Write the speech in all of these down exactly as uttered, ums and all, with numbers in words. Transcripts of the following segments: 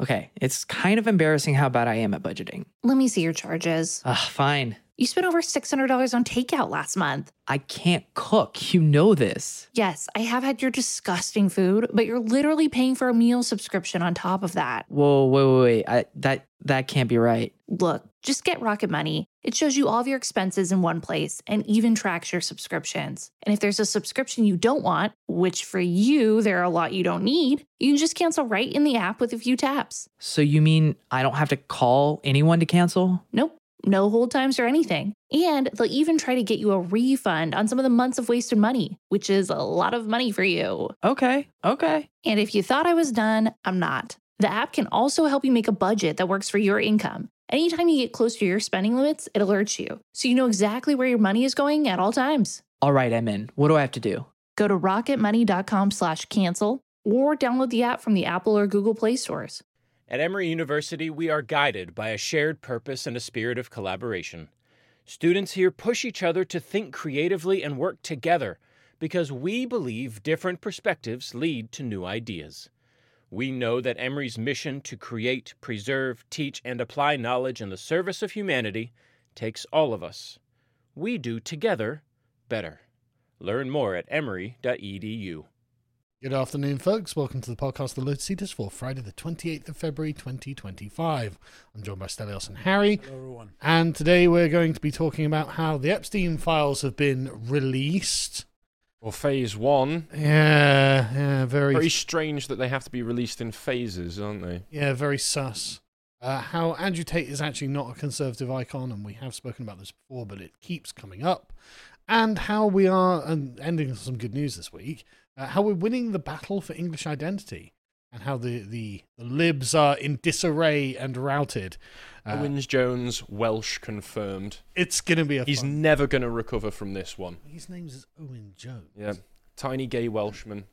Okay, it's kind of embarrassing how bad I am at budgeting. Let me see your charges. Ugh, fine. You spent over six hundred dollars on takeout last month. I can't cook. You know this. Yes, I have had your disgusting food, but you're literally paying for a meal subscription on top of that. Whoa, wait, wait, wait. I, that, that can't be right. Look, just get Rocket Money. It shows you all of your expenses in one place and even tracks your subscriptions. And if there's a subscription you don't want, which for you, there are a lot you don't need, you can just cancel right in the app with a few taps. So you mean I don't have to call anyone to cancel? Nope. No hold times or anything. And they'll even try to get you a refund on some of the months of wasted money, which is a lot of money for you. Okay, okay. And if you thought I was done, I'm not. The app can also help you make a budget that works for your income. Anytime you get close to your spending limits, it alerts you, so you know exactly where your money is going at all times. All right, I'm in. What do I have to do? Go to rocketmoney.com slash cancel or download the app from the Apple or Google Play stores. At Emory University, we are guided by a shared purpose and a spirit of collaboration. Students here push each other to think creatively and work together because we believe different perspectives lead to new ideas. We know that Emory's mission to create, preserve, teach, and apply knowledge in the service of humanity takes all of us. We do together better. Learn more at emory dot e d u. Good afternoon, folks. Welcome to the podcast, The Lotus Eaters, for Friday the twenty-eighth of February, twenty twenty-five. I'm joined by Stelios and Harry. Hello, everyone. And today we're going to be talking about how the Epstein files have been released. Well, phase one. Yeah, yeah, very... Very strange that they have to be released in phases, aren't they? Yeah, very sus. Uh, how Andrew Tate is actually not a conservative icon, and we have spoken about this before, but it keeps coming up. And how we are, and ending with some good news this week, uh, how we're winning the battle for English identity, and how the, the, the libs are in disarray and routed. Uh, Owens Jones, Welsh confirmed. It's going to be a He's fun... never going to recover from this one. His name is Owen Jones. Yeah. Tiny gay Welshman.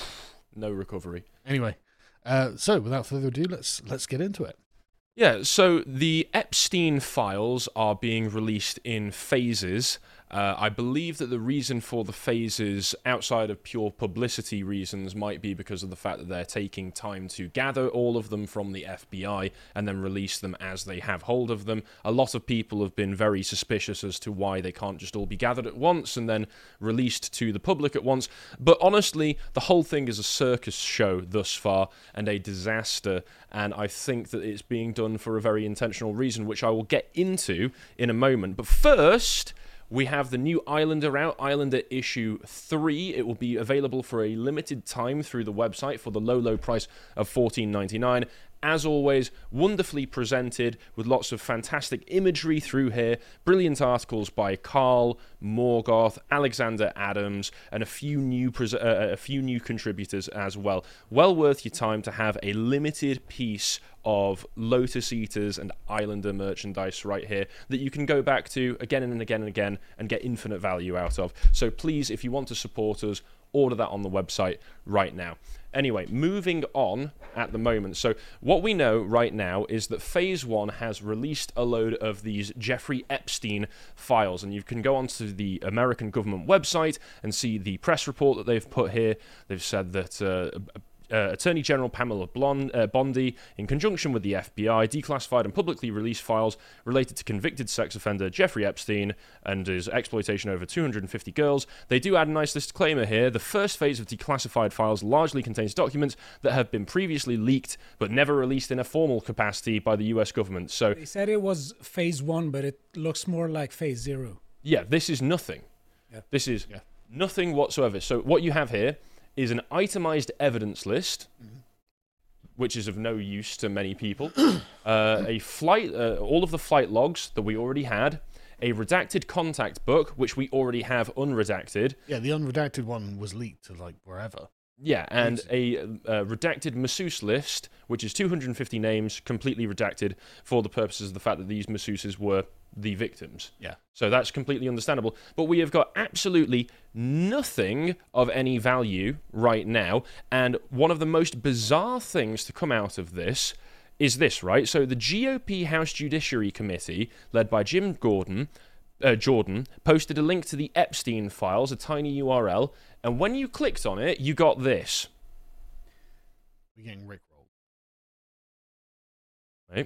No recovery. Anyway, uh, so without further ado, let's let's get into it. Yeah, so the Epstein files are being released in phases. Uh, I believe that the reason for the phases, outside of pure publicity reasons, might be because of the fact that they're taking time to gather all of them from the F B I and then release them as they have hold of them. A lot of people have been very suspicious as to why they can't just all be gathered at once and then released to the public at once. But honestly, the whole thing is a circus show thus far and a disaster, and I think that it's being done for a very intentional reason, which I will get into in a moment. But first, we have the new Islander out, Islander issue three. It will be available for a limited time through the website for the low, low price of fourteen ninety-nine. As always, wonderfully presented with lots of fantastic imagery through here. Brilliant articles by Carl Morgoth, Alexander Adams, and a few new pres- uh, a few new contributors as well. Well worth your time to have a limited piece of Lotus Eaters and Islander merchandise right here that you can go back to again and again and again and get infinite value out of. So please, if you want to support us, order that on the website right now. Anyway, moving on at the moment. So what we know right now is that Phase one has released a load of these Jeffrey Epstein files, and you can go onto the American government website and see the press report that they've put here. They've said that uh, Uh, Attorney General Pamela Blon- uh, Bondi, in conjunction with the F B I, declassified and publicly released files related to convicted sex offender Jeffrey Epstein and his exploitation of over two hundred fifty girls. They do add a nice disclaimer here. The first phase of declassified files largely contains documents that have been previously leaked but never released in a formal capacity by the U S government. So they said it was phase one, but it looks more like phase zero. Yeah, this is nothing. Yeah. This is Yeah. nothing whatsoever. So what you have here is an itemized evidence list, which is of no use to many people, uh, a flight, uh, all of the flight logs that we already had, a redacted contact book, which we already have unredacted. Yeah, the unredacted one was leaked to like wherever. Yeah, and a uh, redacted masseuse list, which is two hundred fifty names, completely redacted for the purposes of the fact that these masseuses were the victims. Yeah. So that's completely understandable. But we have got absolutely nothing of any value right now. And one of the most bizarre things to come out of this is this, right? So the G O P House Judiciary Committee, led by Jim Gordon, uh, Jordan, posted a link to the Epstein files, a tiny U R L, and when you clicked on it, you got this. We're getting rickrolled. Right?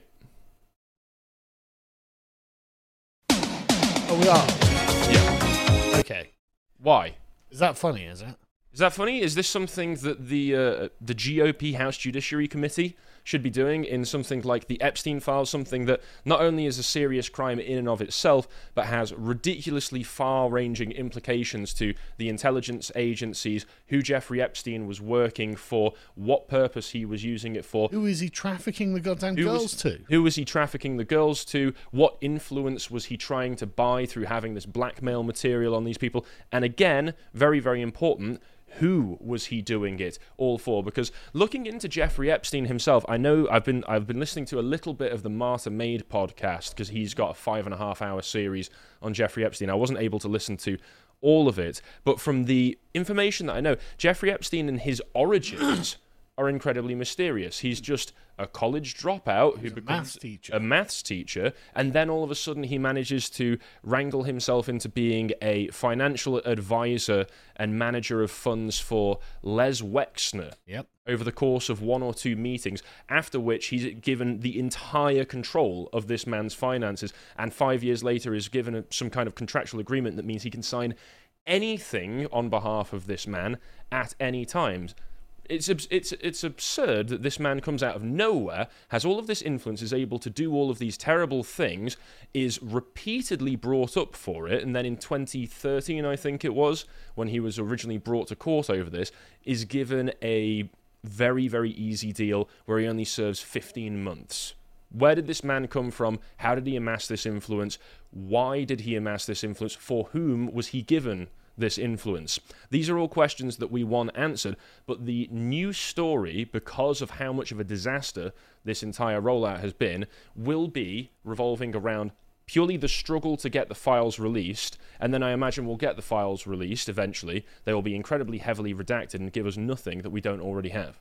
Oh, we are. Yeah. Okay. Why? Is that funny? Is it? Is that funny? Is this something that the uh, the G O P House Judiciary Committee should be doing in something like the Epstein files, something that not only is a serious crime in and of itself, but has ridiculously far-ranging implications to the intelligence agencies, who Jeffrey Epstein was working for, what purpose he was using it for. Who is he trafficking the goddamn Who girls was, to? Who was he trafficking the girls to? What influence was he trying to buy through having this blackmail material on these people? And again, very, very important, who was he doing it all for? Because looking into Jeffrey Epstein himself, I know I've been I've been listening to a little bit of the Martha Maid podcast because he's got a five and a half hour series on Jeffrey Epstein. I wasn't able to listen to all of it, but from the information that I know, Jeffrey Epstein and his origins are incredibly mysterious. He's just a college dropout who a becomes maths teacher. a maths teacher, and then all of a sudden he manages to wrangle himself into being a financial advisor and manager of funds for Les Wexner. Yep. Over the course of one or two meetings, after which he's given the entire control of this man's finances, and five years later is given a, some kind of contractual agreement that means he can sign anything on behalf of this man at any time. It's it's it's absurd that this man comes out of nowhere, has all of this influence, is able to do all of these terrible things, is repeatedly brought up for it, and then in twenty thirteen, I think it was, when he was originally brought to court over this, is given a very, very easy deal where he only serves fifteen months. Where did this man come from? How did he amass this influence? Why did he amass this influence? For whom was he given this influence? These are all questions that we want answered, but the new story, because of how much of a disaster this entire rollout has been, will be revolving around purely the struggle to get the files released, and then I imagine we'll get the files released eventually. They will be incredibly heavily redacted and give us nothing that we don't already have.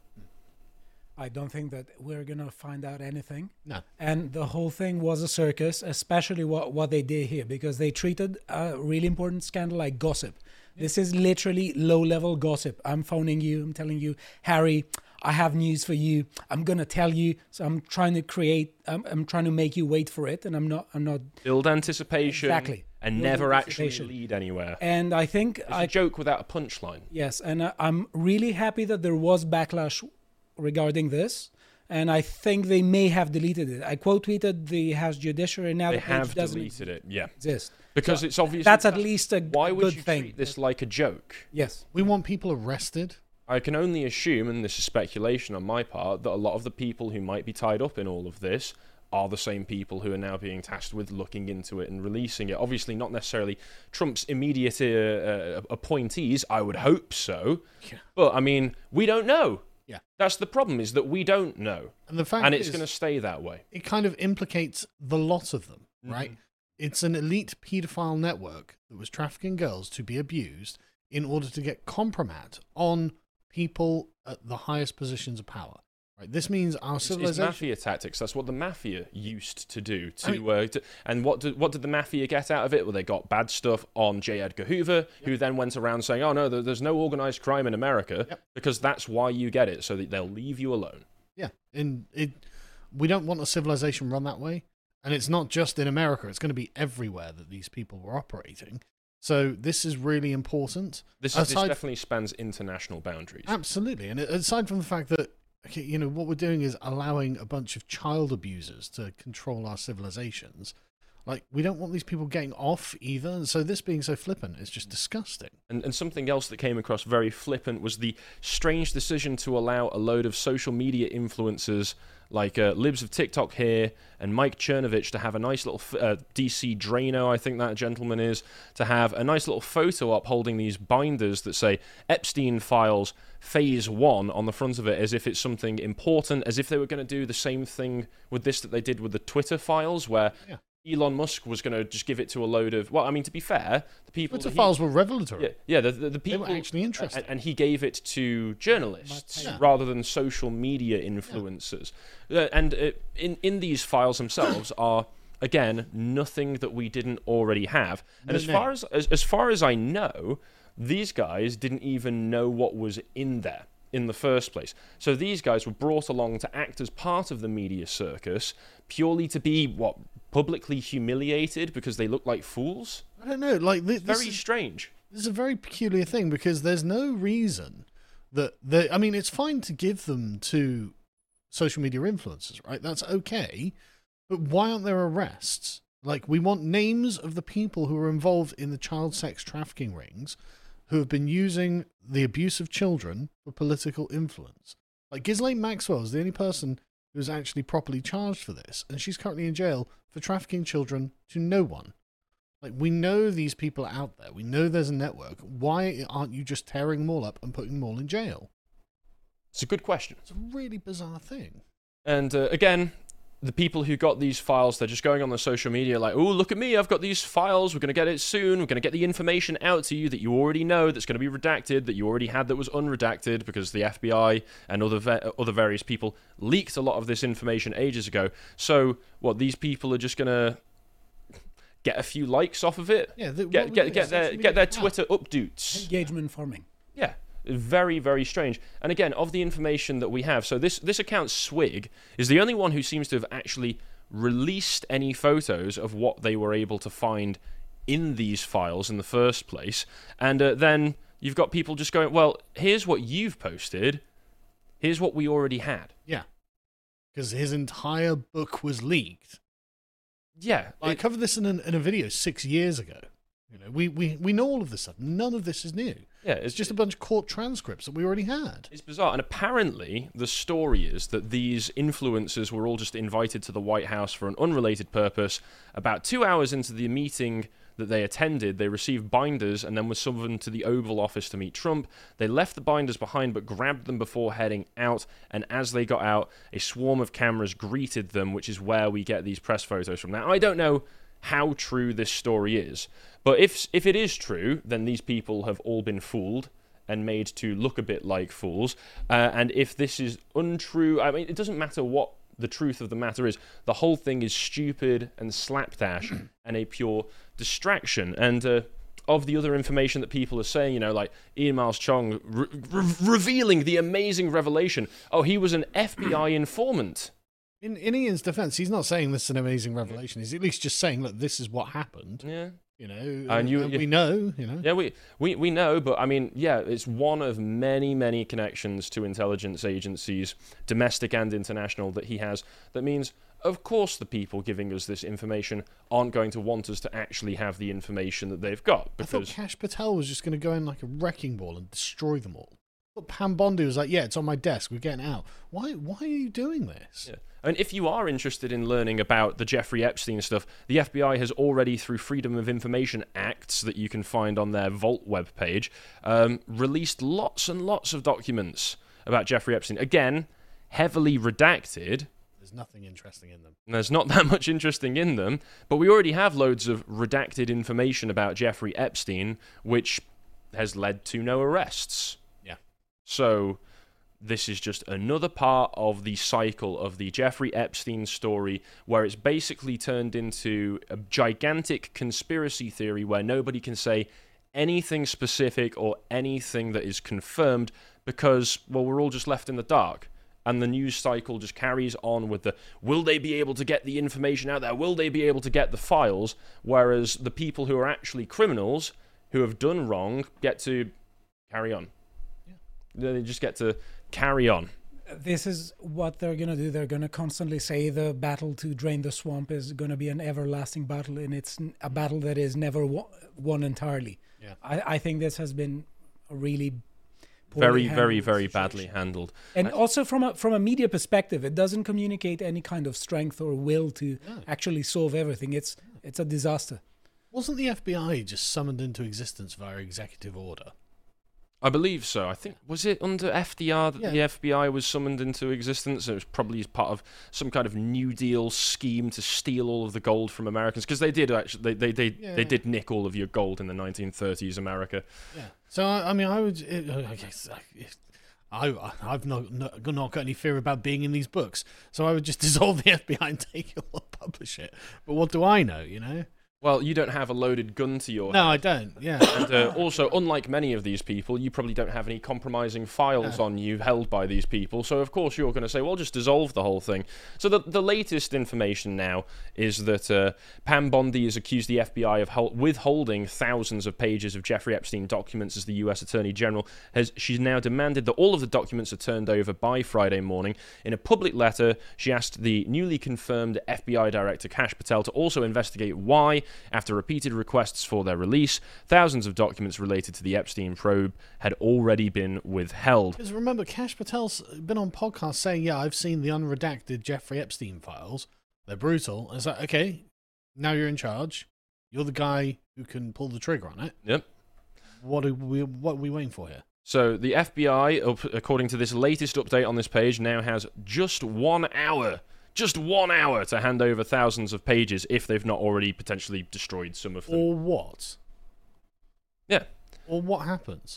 I don't think that we're going to find out anything. No. And the whole thing was a circus, especially what, what they did here, because they treated a really important scandal like gossip. Yeah. This is literally low-level gossip. I'm phoning you. I'm telling you, Harry, I have news for you. I'm going to tell you. So I'm trying to create, I'm, I'm trying to make you wait for it. And I'm not, I'm not. Build anticipation. Exactly. And Build never actually anticipation. lead anywhere. And I think. It's I, a joke without a punchline. Yes. And I, I'm really happy that there was backlash regarding this, and I think they may have deleted it. I quote tweeted the House Judiciary now. They the page have doesn't deleted it, yeah. exist Because So it's obvious. that's at least a Why would good you thing. treat this like a joke? Yes, We want people arrested. I can only assume, and this is speculation on my part, that a lot of the people who might be tied up in all of this are the same people who are now being tasked with looking into it and releasing it. Obviously, not necessarily Trump's immediate uh, uh, appointees. I would hope so. Yeah. But, I mean, we don't know. Yeah. That's the problem, is that we don't know. And the fact And it's is, going to stay that way. it kind of implicates the lot of them, right? Mhm. It's an elite paedophile network that was trafficking girls to be abused in order to get compromat on people at the highest positions of power. Right? This means our It's, it's civilization. mafia tactics. That's what the mafia used to do. To, I mean- uh, to and what did what did the mafia get out of it? Well, they got bad stuff on J. Edgar Hoover, who then went around saying, "Oh no, there- there's no organized crime in America," Yep. because that's why you get it, so that they'll leave you alone. Yeah, and it, we don't want a civilization run that way. And it's not just in America; it's going to be everywhere that these people were operating. So this is really important. This, is, this Aside- definitely spans international boundaries. Absolutely, and aside from the fact that, okay, you know, what we're doing is allowing a bunch of child abusers to control our civilizations. Like, we don't want these people getting off either. And so this being so flippant is just disgusting. And, and something else that came across very flippant was the strange decision to allow a load of social media influencers like uh, Libs of TikTok here and Mike Chernovich to have a nice little f- uh, D C Drano, I think that gentleman is, to have a nice little photo up holding these binders that say Epstein Files Phase one on the front of it, as if it's something important, as if they were going to do the same thing with this that they did with the Twitter files, where Yeah. Elon Musk was going to just give it to a load of... Well, I mean, to be fair, the people... Twitter that he- files were revelatory. Yeah, yeah the, the, the people... were actually interested. And, and he gave it to journalists Yeah. rather than social media influencers. Uh, and uh, in, in these files themselves are, again, nothing that we didn't already have. And No as far names. as, as as far as I know, these guys didn't even know what was in there. in the first place. So these guys were brought along to act as part of the media circus purely to be, what, publicly humiliated because they look like fools? I don't know. Like this, Very this is, strange. This is a very peculiar thing because there's no reason that they. I mean, it's fine to give them to social media influencers, right? That's okay. But why aren't there arrests? Like, we want names of the people who are involved in the child sex trafficking rings who have been using the abuse of children for political influence. Like, Ghislaine Maxwell is the only person who's actually properly charged for this, and she's currently in jail for trafficking children to no one. Like, we know these people are out there. We know there's a network. Why aren't you just tearing them all up and putting them all in jail? It's a good question. It's a really bizarre thing. And uh, again, the people who got these files, they're just going on the social media like, oh, look at me, I've got these files, we're going to get it soon, we're going to get the information out to you that you already know that's going to be redacted, that you already had that was unredacted, because the F B I and other ve- other various people leaked a lot of this information ages ago. So, what, these people are just going to get a few likes off of it? Yeah, the, get get, get their, get their Twitter updates. Engagement farming. Yeah. Very, very strange. And again, of the information that we have, so this, this account, Swig, is the only one who seems to have actually released any photos of what they were able to find in these files in the first place. And uh, then you've got people just going, well, here's what you've posted. Here's what we already had. Yeah. Because his entire book was leaked. Yeah. I it- covered this in, an, in a video six years ago. You know, we, we, we know all of this stuff. None of this is new. yeah, It's just a bunch of court transcripts that we already had. It's bizarre. And apparently, the story is that these influencers were all just invited to the White House for an unrelated purpose. About two hours into the meeting that they attended, they received binders and then were summoned to the Oval Office to meet Trump. They left the binders behind but grabbed them before heading out. And as they got out, a swarm of cameras greeted them, which is where we get these press photos from. Now, I don't know how true this story is, but if if it is true, then these people have all been fooled and made to look a bit like fools. Uh, and if this is untrue, I mean, it doesn't matter what the truth of the matter is. The whole thing is stupid and slapdash and a pure distraction. And uh, of the other information that people are saying, you know, like Ian Miles Chong re- re- revealing the amazing revelation, oh, he was an F B I informant. In, in Ian's defense, he's not saying this is an amazing revelation. He's at least just saying, look, this is what happened. Yeah. You know, And you- and you- we know, you know. Yeah, we, we, we know, but I mean, yeah, it's one of many, many connections to intelligence agencies, domestic and international, that he has. That means, of course, the people giving us this information aren't going to want us to actually have the information that they've got. I thought Because Cash Patel was just going to go in like a wrecking ball and destroy them all. But Pam Bondi was like, yeah, it's on my desk, we're getting out. Why, why are you doing this? Yeah. And if you are interested in learning about the Jeffrey Epstein stuff, the F B I has already, through Freedom of Information Acts that you can find on their Vault webpage, um, released lots and lots of documents about Jeffrey Epstein. Again, heavily redacted. There's nothing interesting in them. And there's not that much interesting in them, but we already have loads of redacted information about Jeffrey Epstein, which has led to no arrests. Yeah. So this is just another part of the cycle of the Jeffrey Epstein story, where it's basically turned into a gigantic conspiracy theory where nobody can say anything specific or anything that is confirmed because, well, we're all just left in the dark. And the news cycle just carries on with the, will they be able to get the information out there? Will they be able to get the files? Whereas the people who are actually criminals, who have done wrong, get to carry on. Yeah. They just get to carry on. This is what they're going to do. They're going to constantly say the battle to drain the swamp is going to be an everlasting battle, and it's n- a battle that is never wo- won entirely. Yeah. I, I think this has been a really Very, poorly very, handled very situation. badly handled. And I- also from a from a media perspective, it doesn't communicate any kind of strength or will to No. actually solve everything. It's it's a disaster. Wasn't the F B I just summoned into existence via executive order? I believe so. I think, was it under F D R that Yeah. the F B I was summoned into existence? It was probably as part of some kind of New Deal scheme to steal all of the gold from Americans, because they did actually, they they they, Yeah. they did nick all of your gold in the nineteen thirties America. Yeah. So I, I mean, I would. It, I guess I, if, I I've not, not not got any fear about being in these books, so I would just dissolve the F B I and take it or publish it. But what do I know? You know. Well, you don't have a loaded gun to your No, head. I don't. Yeah. And uh, also, unlike many of these people, you probably don't have any compromising files No. on you held by these people. So, of course, you're going to say, well, just dissolve the whole thing. So the, the latest information now is that uh, Pam Bondi has accused the F B I of hol- withholding thousands of pages of Jeffrey Epstein documents as the U S Attorney General. Has She's now demanded that all of the documents are turned over by Friday morning. In a public letter, she asked the newly confirmed F B I Director Kash Patel to also investigate why, after repeated requests for their release, thousands of documents related to the Epstein probe had already been withheld. Because remember, Kash Patel's been on podcasts saying, yeah, I've seen the unredacted Jeffrey Epstein files. They're brutal. And it's like, okay, now you're in charge. You're the guy who can pull the trigger on it. Yep. What are we, what are we waiting for here? So the F B I, up- according to this latest update on this page, now has just one hour Just one hour to hand over thousands of pages if they've not already potentially destroyed some of them. Or what? Yeah. Or what happens?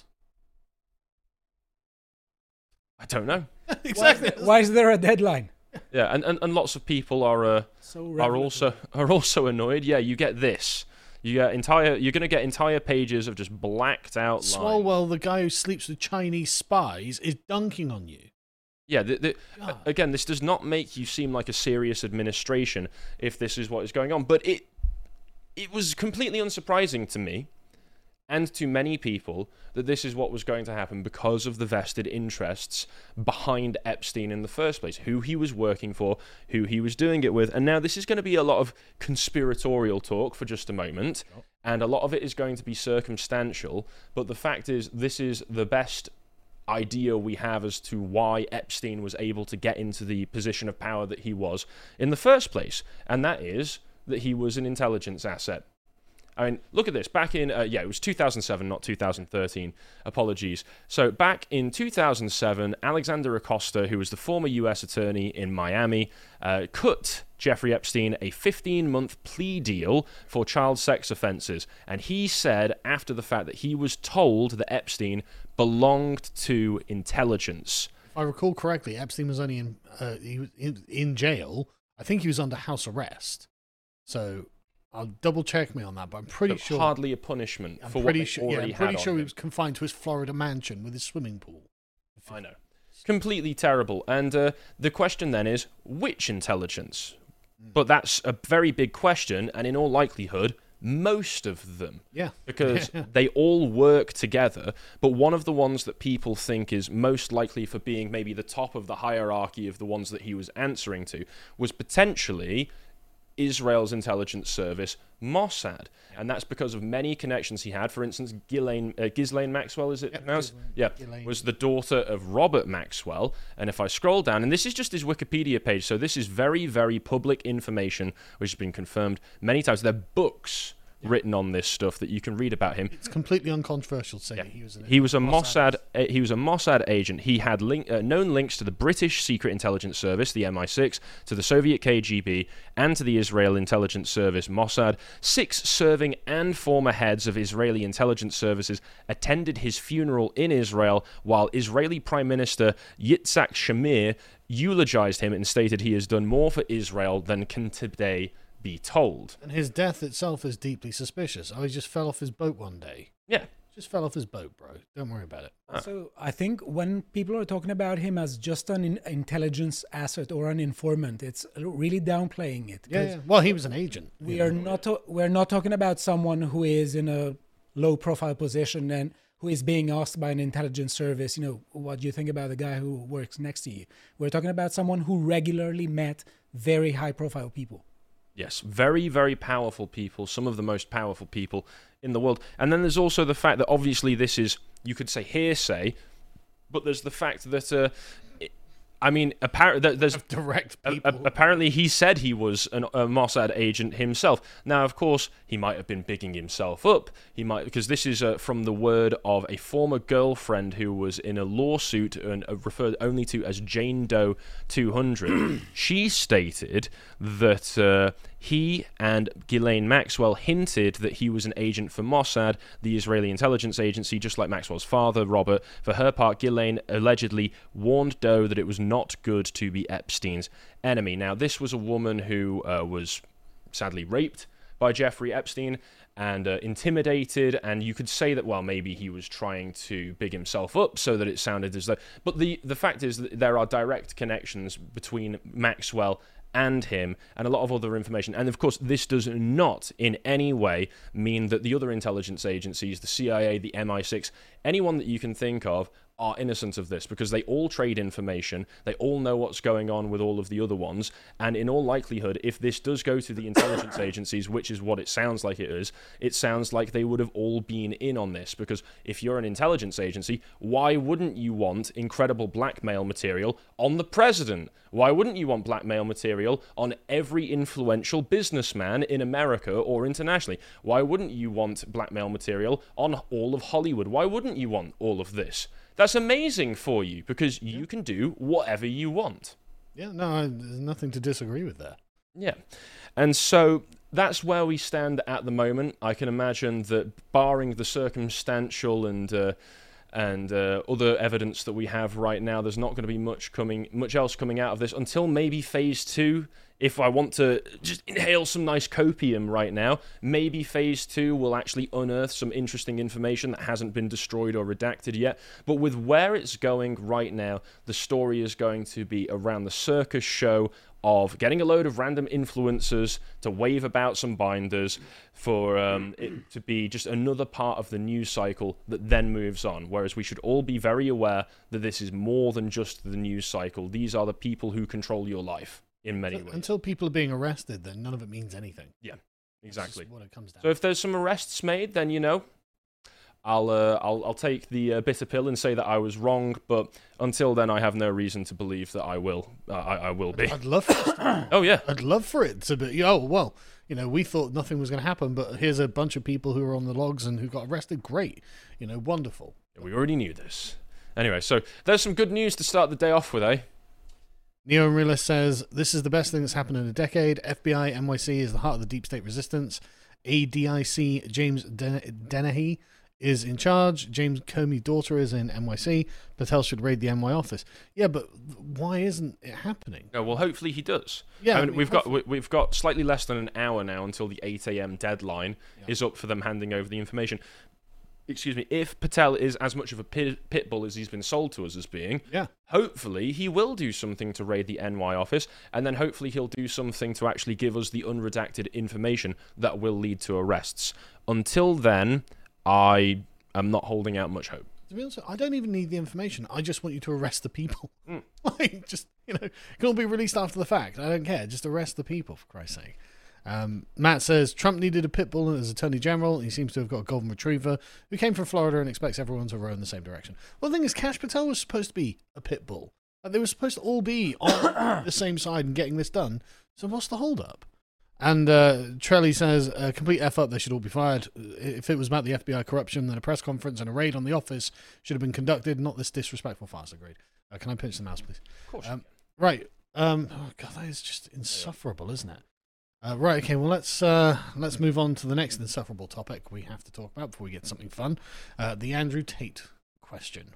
I don't know. Exactly. Why is there a deadline? Yeah, and, and, and lots of people are uh, So are revelatory. also are also annoyed. Yeah, you get this. You get entire. You're going to get entire pages of just blacked out lines. Swalwell, the guy who sleeps with Chinese spies, is dunking on you. Yeah, the, the, God. again, this does not make you seem like a serious administration if this is what is going on, but it it was completely unsurprising to me and to many people that this is what was going to happen because of the vested interests behind Epstein in the first place, who he was working for, who he was doing it with. And now this is going to be a lot of conspiratorial talk for just a moment, and a lot of it is going to be circumstantial, but the fact is this is the best idea we have as to why Epstein was able to get into the position of power that he was in the first place, and that is that he was an intelligence asset. I mean, look at this. Back in, uh, yeah, it was two thousand seven, not two thousand thirteen. Apologies. So back in two thousand seven, Alexander Acosta, who was the former U S attorney in Miami, uh, cut Jeffrey Epstein a fifteen-month plea deal for child sex offenses. And he said after the fact that he was told that Epstein belonged to intelligence. If I recall correctly, Epstein was only in, uh, he was in, in jail. I think he was under house arrest. So I'll double check me on that, but I'm pretty But sure. hardly a punishment I'm for what pretty they sure. Yeah, already I'm pretty had sure on he him. was confined to his Florida mansion with his swimming pool. I know. Completely terrible. And uh, the question then is, which intelligence? But that's a very big question, and in all likelihood, most of them. Yeah. Because Yeah. they all work together, but one of the ones that people think is most likely for being maybe the top of the hierarchy of the ones that he was answering to was potentially Israel's intelligence service, Mossad. And that's because of many connections he had. For instance, Ghislaine, uh, Ghislaine Maxwell, is it Yep, pronounced? Ghislaine- Yeah, Ghislaine. was the daughter of Robert Maxwell. And if I scroll down, and this is just his Wikipedia page, so this is very, very public information, which has been confirmed many times. There are books written on this stuff that you can read about him. It's completely uncontroversial to say Yeah. that he was an He was a Mossad. Mossad. uh, he was a Mossad agent. He had link, uh, known links to the British Secret Intelligence Service, the M I six, to the Soviet K G B, and to the Israel Intelligence Service, Mossad. Six serving and former heads of Israeli intelligence services attended his funeral in Israel, while Israeli Prime Minister Yitzhak Shamir eulogized him and stated he has done more for Israel than can today be told. And his death itself is deeply suspicious. Oh, he just fell off his boat one day. Yeah. Just fell off his boat, bro. Don't worry about it. So I think when people are talking about him as just an in- intelligence asset or an informant, it's really downplaying it. Yeah, 'cause yeah. Well, he was an agent. We are not to- we're not talking about someone who is in a low profile position and who is being asked by an intelligence service, you know, what do you think about the guy who works next to you? We're talking about someone who regularly met very high profile people. Yes, very, very powerful people, some of the most powerful people in the world. And then there's also the fact that obviously this is, you could say hearsay, but there's the fact that, uh, it, I mean, apparently there's... Direct A- people. a- apparently he said he was an, a Mossad agent himself. Now, of course, he might have been bigging himself up. He might, because this is uh, from the word of a former girlfriend who was in a lawsuit and uh, referred only to as Jane Doe two hundred. She stated that uh, he and Ghislaine Maxwell hinted that he was an agent for Mossad, the Israeli intelligence agency, just like Maxwell's father, Robert. For her part, Ghislaine allegedly warned Doe that it was not good to be Epstein's enemy. Now, this was a woman who uh, was sadly raped by Jeffrey Epstein and uh, intimidated, and you could say that, well, maybe he was trying to big himself up so that it sounded as though... But the, the fact is that there are direct connections between Maxwell and him, and a lot of other information. And of course, this does not in any way mean that the other intelligence agencies, the C I A, the M I six, anyone that you can think of, are innocent of this, because they all trade information, they all know what's going on with all of the other ones, and in all likelihood, if this does go to the intelligence agencies, which is what it sounds like it is, it sounds like they would have all been in on this, because if you're an intelligence agency, why wouldn't you want incredible blackmail material on the president? Why wouldn't you want blackmail material on every influential businessman in America or internationally? Why wouldn't you want blackmail material on all of Hollywood? Why wouldn't you want all of this? That's amazing for you, because you can do whatever you want. Yeah, no, there's nothing to disagree with there. Yeah. And so that's where we stand at the moment. I can imagine that barring the circumstantial and uh, and uh, other evidence that we have right now, there's not going to be much coming, much else coming out of this until maybe phase two. If I want to just inhale some nice copium right now, maybe phase two will actually unearth some interesting information that hasn't been destroyed or redacted yet. But with where it's going right now, the story is going to be around the circus show of getting a load of random influencers to wave about some binders for um, it to be just another part of the news cycle that then moves on. Whereas we should all be very aware that this is more than just the news cycle. These are the people who control your life. In many ways. Until people are being arrested, then none of it means anything. Yeah, exactly. That's what it comes down. So if there's some arrests made, then you know, I'll uh, I'll I'll take the uh, bitter pill and say that I was wrong. But until then, I have no reason to believe that I will. Uh, I I will be. I'd love for it. To, oh yeah, I'd love for it to be. Oh well, you know, we thought nothing was going to happen, but here's a bunch of people who are on the logs and who got arrested. Great, you know, wonderful. We already knew this. Anyway, so there's some good news to start the day off with, eh? Neo Realist says, this is the best thing that's happened in a decade. F B I, N Y C is the heart of the deep state resistance. A D I C James Den- Dennehy is in charge. James Comey's daughter is in N Y C. Patel should raid the N Y office. Yeah, but why isn't it happening? No, well, hopefully he does. Yeah, I mean, I mean, we've got we- we've got slightly less than an hour now until the eight a.m. deadline Yeah. is up for them handing over the information. Excuse me, if Patel is as much of a pit, pit bull as he's been sold to us as being, Yeah. hopefully he will do something to raid the N Y office, and then hopefully he'll do something to actually give us the unredacted information that will lead to arrests. Until then, I am not holding out much hope. To be honest, I don't even need the information. I just want you to arrest the people. Mm. Like, just, you know, it can all be released after the fact. I don't care. Just arrest the people, for Christ's sake. Um, Matt says, Trump needed a pit bull as Attorney General. He seems to have got a golden retriever who came from Florida and expects everyone to row in the same direction. Well, the thing is, Kash Patel was supposed to be a pit bull. Like, they were supposed to all be on the same side and getting this done. So what's the hold-up? And uh, Trelly says, uh, complete F up, they should all be fired. If it was about the F B I corruption, then a press conference and a raid on the office should have been conducted, not this disrespectful farce. Agreed. Uh, can I pinch the mouse, please? Of course. Um, right. Um, oh, God, that is just insufferable, isn't it? Uh, right, okay, well, let's uh, let's move on to the next insufferable topic we have to talk about before we get something fun. Uh, the Andrew Tate question.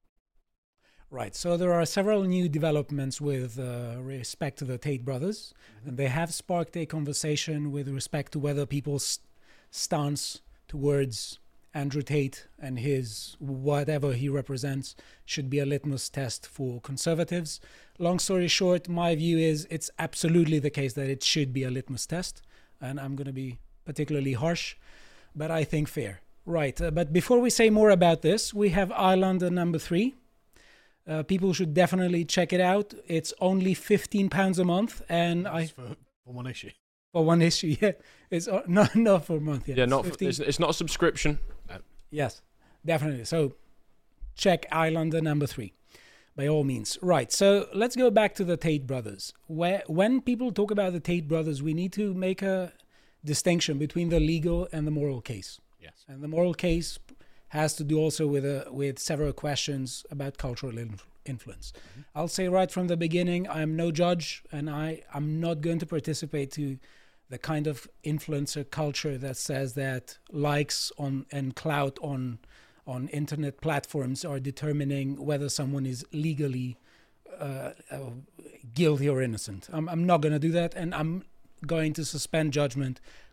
Right, so there are several new developments with uh, respect to the Tate brothers, and they have sparked a conversation with respect to whether people's stance towards Andrew Tate and his whatever he represents should be a litmus test for conservatives. Long story short, my view is it's absolutely the case that it should be a litmus test, and I'm going to be particularly harsh, but I think fair. Right, uh, but before we say more about this, we have Islander number three. Uh, people should definitely check it out. It's only fifteen pounds a month, and I For, for one issue. for one issue. Yeah, it's uh, not not for a month. Yeah, yeah, it's not for, fifteen. it's, it's not a subscription. Yes, definitely. So check Islander number three, by all means. Right, so let's go back to the Tate brothers. Where, when people talk about the Tate brothers, we need to make a distinction between the legal and the moral case. Yes. And the moral case has to do also with a, with several questions about cultural inf- influence. Mm-hmm. I'll say right from the beginning, I'm no judge, and I, I'm not going to participate to the kind of influencer culture that says that likes on and clout on on internet platforms are determining whether someone is legally uh, uh, guilty or innocent. I'm, I'm not going to do that, and I'm going to suspend judgment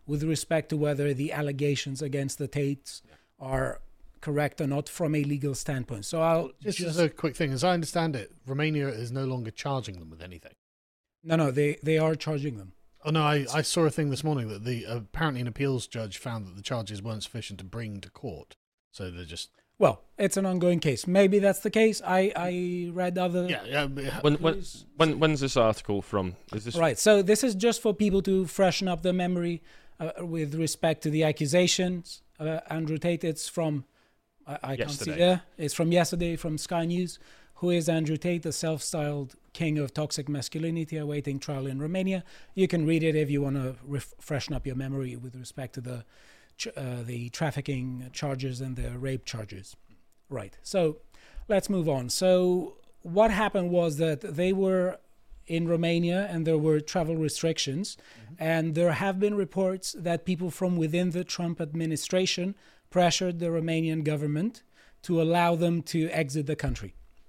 with respect to whether the allegations against the Tates are correct or not from a legal standpoint. So I'll Just, just... as a quick thing, as I understand it, Romania is no longer charging them with anything. No, no, they, they are charging them. Oh no, I, I saw a thing this morning that the apparently an appeals judge found that the charges weren't sufficient to bring to court. So they're just... Well, it's an ongoing case. Maybe that's the case. I, I read other... Yeah, yeah. but- When, when, when, when's this article from? Is this Right, so this is just for people to freshen up their memory uh, with respect to the accusations. Uh, Andrew Tate, it's from... I, I can't see Yesterday. there. It's from yesterday, from Sky News. Who is Andrew Tate, the self-styled king of toxic masculinity awaiting trial in Romania? You can read it if you want to ref- freshen up your memory with respect to the ch- uh, the trafficking charges and the rape charges. Right. So let's move on. So what happened was that they were in Romania and there were travel restrictions. Mm-hmm. And there have been reports that people from within the Trump administration pressured the Romanian government to allow them to exit the country.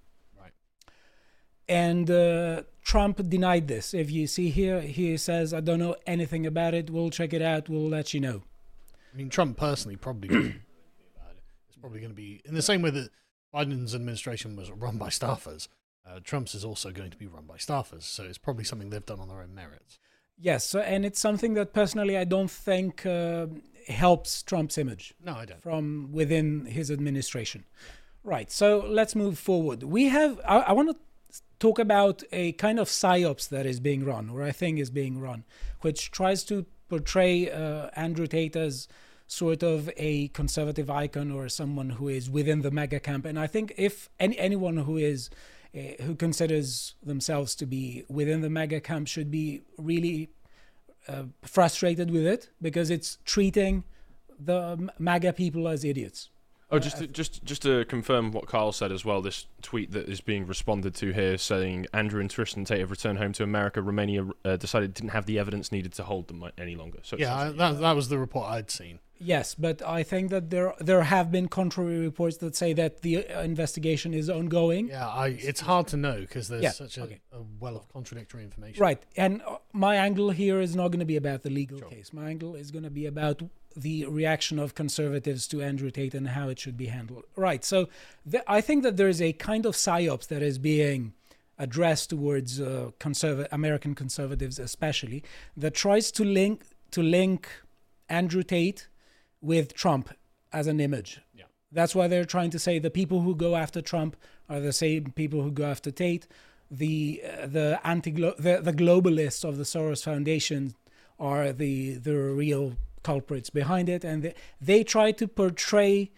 And uh, Trump denied this. If you see here, he says, I don't know anything about it. We'll check it out. We'll let you know. I mean, Trump personally probably doesn't know about it. It's probably going to be, in the same way that Biden's administration was run by staffers, uh, Trump's is also going to be run by staffers. So it's probably something they've done on their own merits. Yes, so, and it's something that personally I don't think uh, helps Trump's image. No, I don't. From within his administration. Right, so let's move forward. We have, I, I want to talk about a kind of psyops that is being run, or I think is being run, which tries to portray uh, Andrew Tate as sort of a conservative icon or someone who is within the MAGA camp. And I think if any, anyone who is uh, who considers themselves to be within the MAGA camp should be really uh, frustrated with it, because it's treating the MAGA people as idiots. Oh, just to, just just to confirm what Carl said as well, this tweet that is being responded to here saying Andrew and Tristan Tate have returned home to America. Romania uh, decided it didn't have the evidence needed to hold them any longer. So Yeah, I, that, that was the report I'd seen. Yes, but I think that there there have been contrary reports that say that the uh, investigation is ongoing. Yeah, I, it's hard to know because there's Yeah, such a, okay. a well of contradictory information. Right, and uh, my angle here is not going to be about the legal Sure. case. My angle is going to be about the reaction of conservatives to Andrew Tate and how it should be handled. Right, so th- I think that there is a kind of psyops that is being addressed towards uh, conserva- American conservatives especially, that tries to link to link Andrew Tate with Trump as an image. Yeah. That's why they're trying to say the people who go after Trump are the same people who go after Tate. The uh, the anti the, the globalists of the Soros Foundation are the the real culprits behind it, and they, they try to portray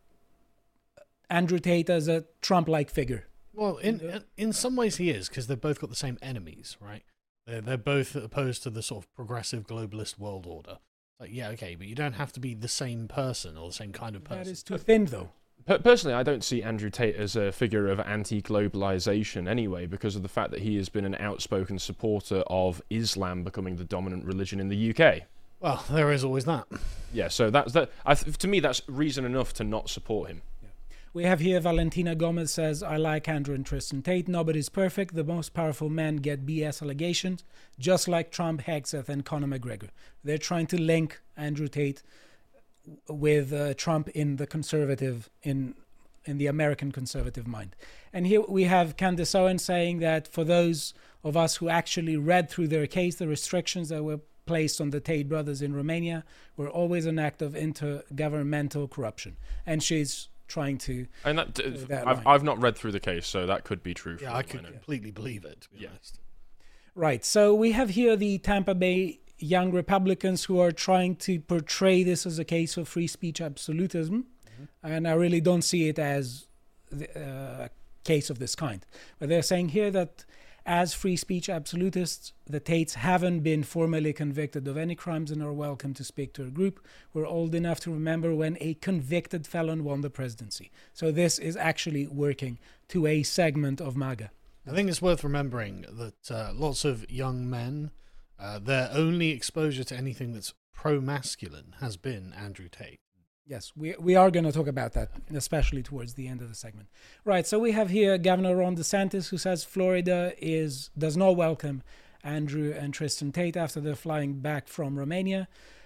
Andrew Tate as a Trump-like figure. Well, in in some ways he is, because they've both got the same enemies, right? They're, they're both opposed to the sort of progressive globalist world order. Like, yeah, okay, but you don't have to be the same person or the same kind of person. That is too thin, though. Per- Personally, I don't see Andrew Tate as a figure of anti-globalization anyway, because of the fact that he has been an outspoken supporter of Islam becoming the dominant religion in the U K. Well, there is always that. Yeah, so that's that. I th- to me, that's reason enough to not support him. We have here Valentina Gomez says, I like Andrew and Tristan Tate. Nobody's perfect. The most powerful men get B S allegations, just like Trump, Hegseth, and Conor McGregor. They're trying to link Andrew Tate with uh, Trump in the conservative, in in the American conservative mind. And here we have Candace Owen saying that for those of us who actually read through their case, the restrictions that were placed on the Tate brothers in Romania were always an act of intergovernmental corruption. And she's trying to And that, uh, that I've, line. I've not read through the case, so that could be true. For Yeah, all I I could know. completely believe it, to be Yeah. honest. Right. So we have here the Tampa Bay young Republicans who are trying to portray this as a case of free speech absolutism. Mm-hmm. And I really don't see it as the, uh, a case of this kind. But they're saying here that as free speech absolutists, the Tates haven't been formally convicted of any crimes and are welcome to speak to a group. We're old enough to remember when a convicted felon won the presidency. So this is actually working to a segment of MAGA. I think it's worth remembering that uh, lots of young men, uh, their only exposure to anything that's pro-masculine has been Andrew Tate. Yes, we we are going to talk about that, especially towards the end of the segment. Right, so we have here Governor Ron DeSantis, who says Florida is does not welcome Andrew and Tristan Tate after they're flying back from Romania.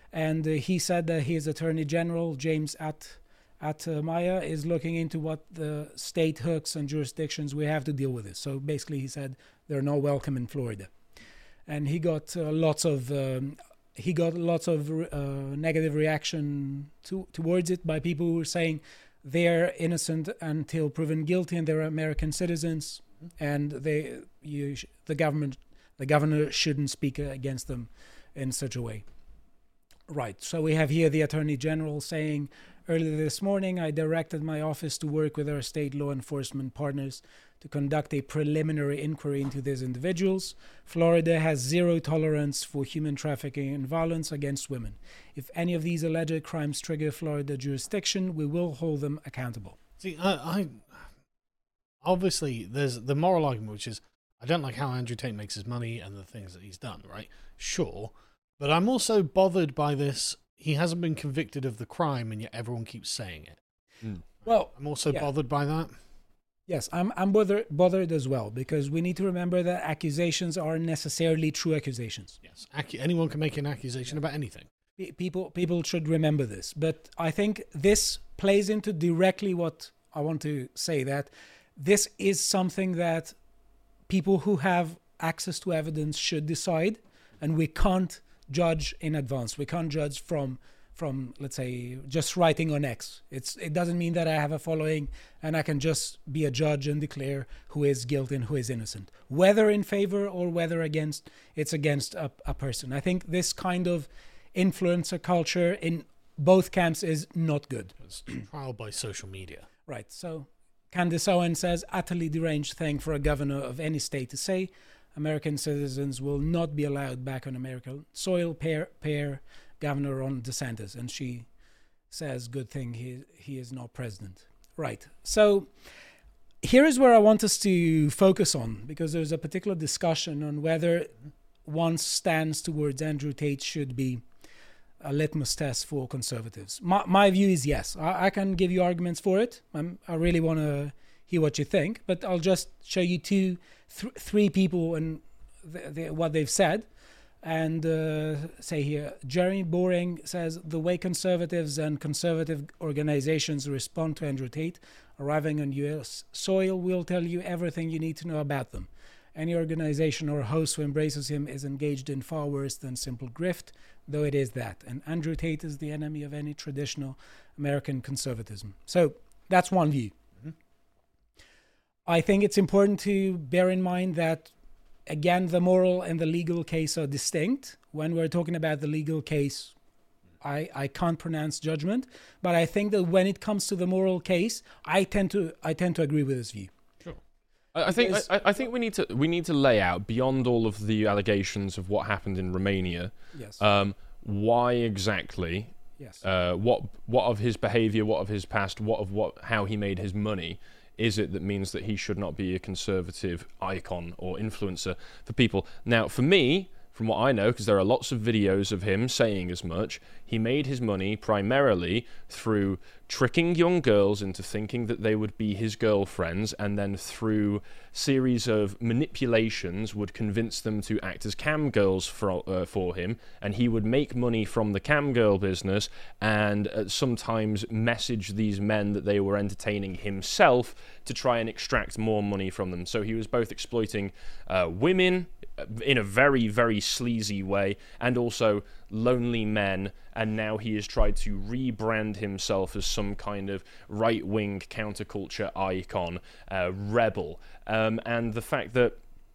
And uh, he said that his Attorney General, James At Atmaya, is looking into what the state hooks and jurisdictions we have to deal with this. So basically, he said they're not welcome in Florida. And he got uh, lots of um, he got lots of uh, negative reaction to, towards it by people who were saying they're innocent until proven guilty and they're American citizens, and they you sh- the government the governor shouldn't speak against them in such a way. Right. So we have here the Attorney General saying, earlier this morning, I directed my office to work with our state law enforcement partners to conduct a preliminary inquiry into these individuals. Florida has zero tolerance for human trafficking and violence against women. If any of these alleged crimes trigger Florida jurisdiction, we will hold them accountable. See, I, I obviously there's the moral argument, which is I don't like how Andrew Tate makes his money and the things that he's done, right? Sure. But I'm also bothered by this. He hasn't been convicted of the crime, and yet everyone keeps saying it. Mm. Well, I'm also yeah. bothered by that. Yes, I'm I'm bothered, bothered as well, because we need to remember that accusations aren't necessarily true accusations. Yes, Accu- anyone can make an accusation yeah. about anything. P- people people should remember this. But I think this plays into directly what I want to say, that this is something that people who have access to evidence should decide, and we can't judge in advance. We can't judge from from let's say just writing on X. It's it doesn't mean that I have a following and I can just be a judge and declare who is guilty and who is innocent, whether in favor or whether against. It's against a, a person. I think this kind of influencer culture in both camps is not good. It's trial by social media. Right. So Candace Owen says, utterly deranged thing for a governor of any state to say. American citizens will not be allowed back on American soil. Pair, pair Governor Ron DeSantis. And she says, good thing he, he is not president. Right. So here is where I want us to focus on, because there's a particular discussion on whether one's stance towards Andrew Tate should be a litmus test for conservatives. My, my view is yes. I, I can give you arguments for it. I'm, I really want to hear what you think, but I'll just show you two, th- three people and th- th- what they've said. And uh, say here, Jeremy Boring says, the way conservatives and conservative organizations respond to Andrew Tate arriving on U S soil will tell you everything you need to know about them. Any organization or host who embraces him is engaged in far worse than simple grift, though it is that. And Andrew Tate is the enemy of any traditional American conservatism. So that's one view. Mm-hmm. I think it's important to bear in mind that, again, the moral and the legal case are distinct. When we're talking about the legal case, I, I can't pronounce judgment, but I think that when it comes to the moral case, I tend to I tend to agree with this view. Sure. I, I think I, I think we need to we need to lay out, beyond all of the allegations of what happened in Romania. Yes. Um, why exactly? Yes. Uh, what what of his behaviour, what of his past, what of what how he made his money is it that means that he should not be a conservative icon or influencer for people? Now, for me, from what I know, because there are lots of videos of him saying as much, he made his money primarily through tricking young girls into thinking that they would be his girlfriends, and then through series of manipulations would convince them to act as cam girls for, uh, for him, and he would make money from the cam girl business, and uh, sometimes message these men that they were entertaining himself to try and extract more money from them. So he was both exploiting uh, women in a very, very sleazy way, and also lonely men, and now he has tried to rebrand himself as some kind of right-wing counterculture icon, uh, rebel, um, and the fact that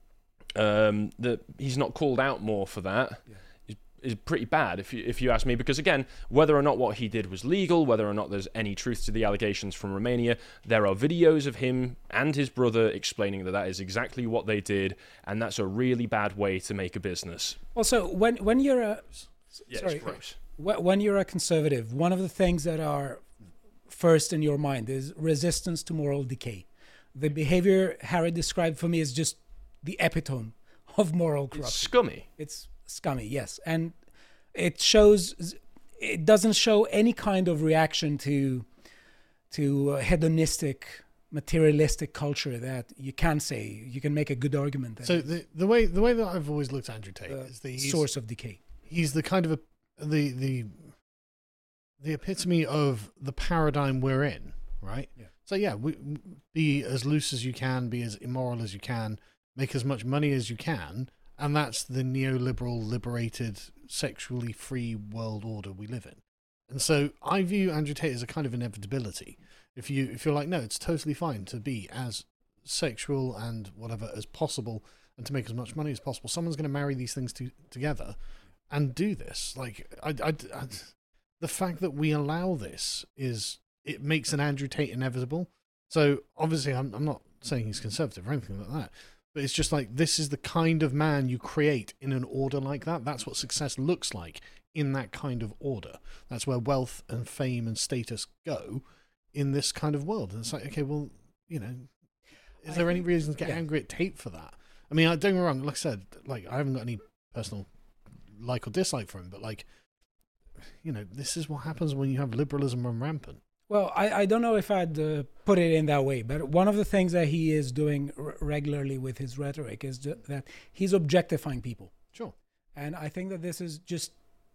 um, that he's not called out more for that yeah. is, is pretty bad, if you if you ask me, because again, whether or not what he did was legal, whether or not there's any truth to the allegations from Romania, there are videos of him and his brother explaining that that is exactly what they did, and that's a really bad way to make a business. Also, when when you're a yeah, sorry, it's gross. When you're a conservative, one of the things that are first in your mind is resistance to moral decay. The behavior Harry described for me is just the epitome of moral corruption. It's scummy. It's scummy, yes. And it shows, it doesn't show any kind of reaction to, to uh, hedonistic, materialistic culture that you can say, you can make a good argument. That so the, the way the way that I've always looked at Andrew Tate uh, is the source of decay. He's the kind of a the the the epitome of the paradigm we're in, right? Yeah. So yeah, we, be as loose as you can, be as immoral as you can, make as much money as you can, and that's the neoliberal, liberated, sexually free world order we live in. And so I view Andrew Tate as a kind of inevitability. If you if you're like, no, it's totally fine to be as sexual and whatever as possible, and to make as much money as possible. Someone's going to marry these things to, together and do this. Like, I, I, I, the fact that we allow this is, it makes an Andrew Tate inevitable. So obviously I'm, I'm not saying he's conservative or anything like that, but it's just like, this is the kind of man you create in an order like that. That's what success looks like in that kind of order. That's where wealth and fame and status go in this kind of world. And it's like, okay, well, you know, is there any reason to get yeah. angry at Tate for that? I mean, don't get me wrong. Like I said, like I haven't got any personal like or dislike for him, but like, you know, this is what happens when you have liberalism run rampant. Well, I, I don't know if I'd uh, put it in that way, but one of the things that he is doing r- regularly with his rhetoric is ju- that he's objectifying people. Sure. And I think that this is just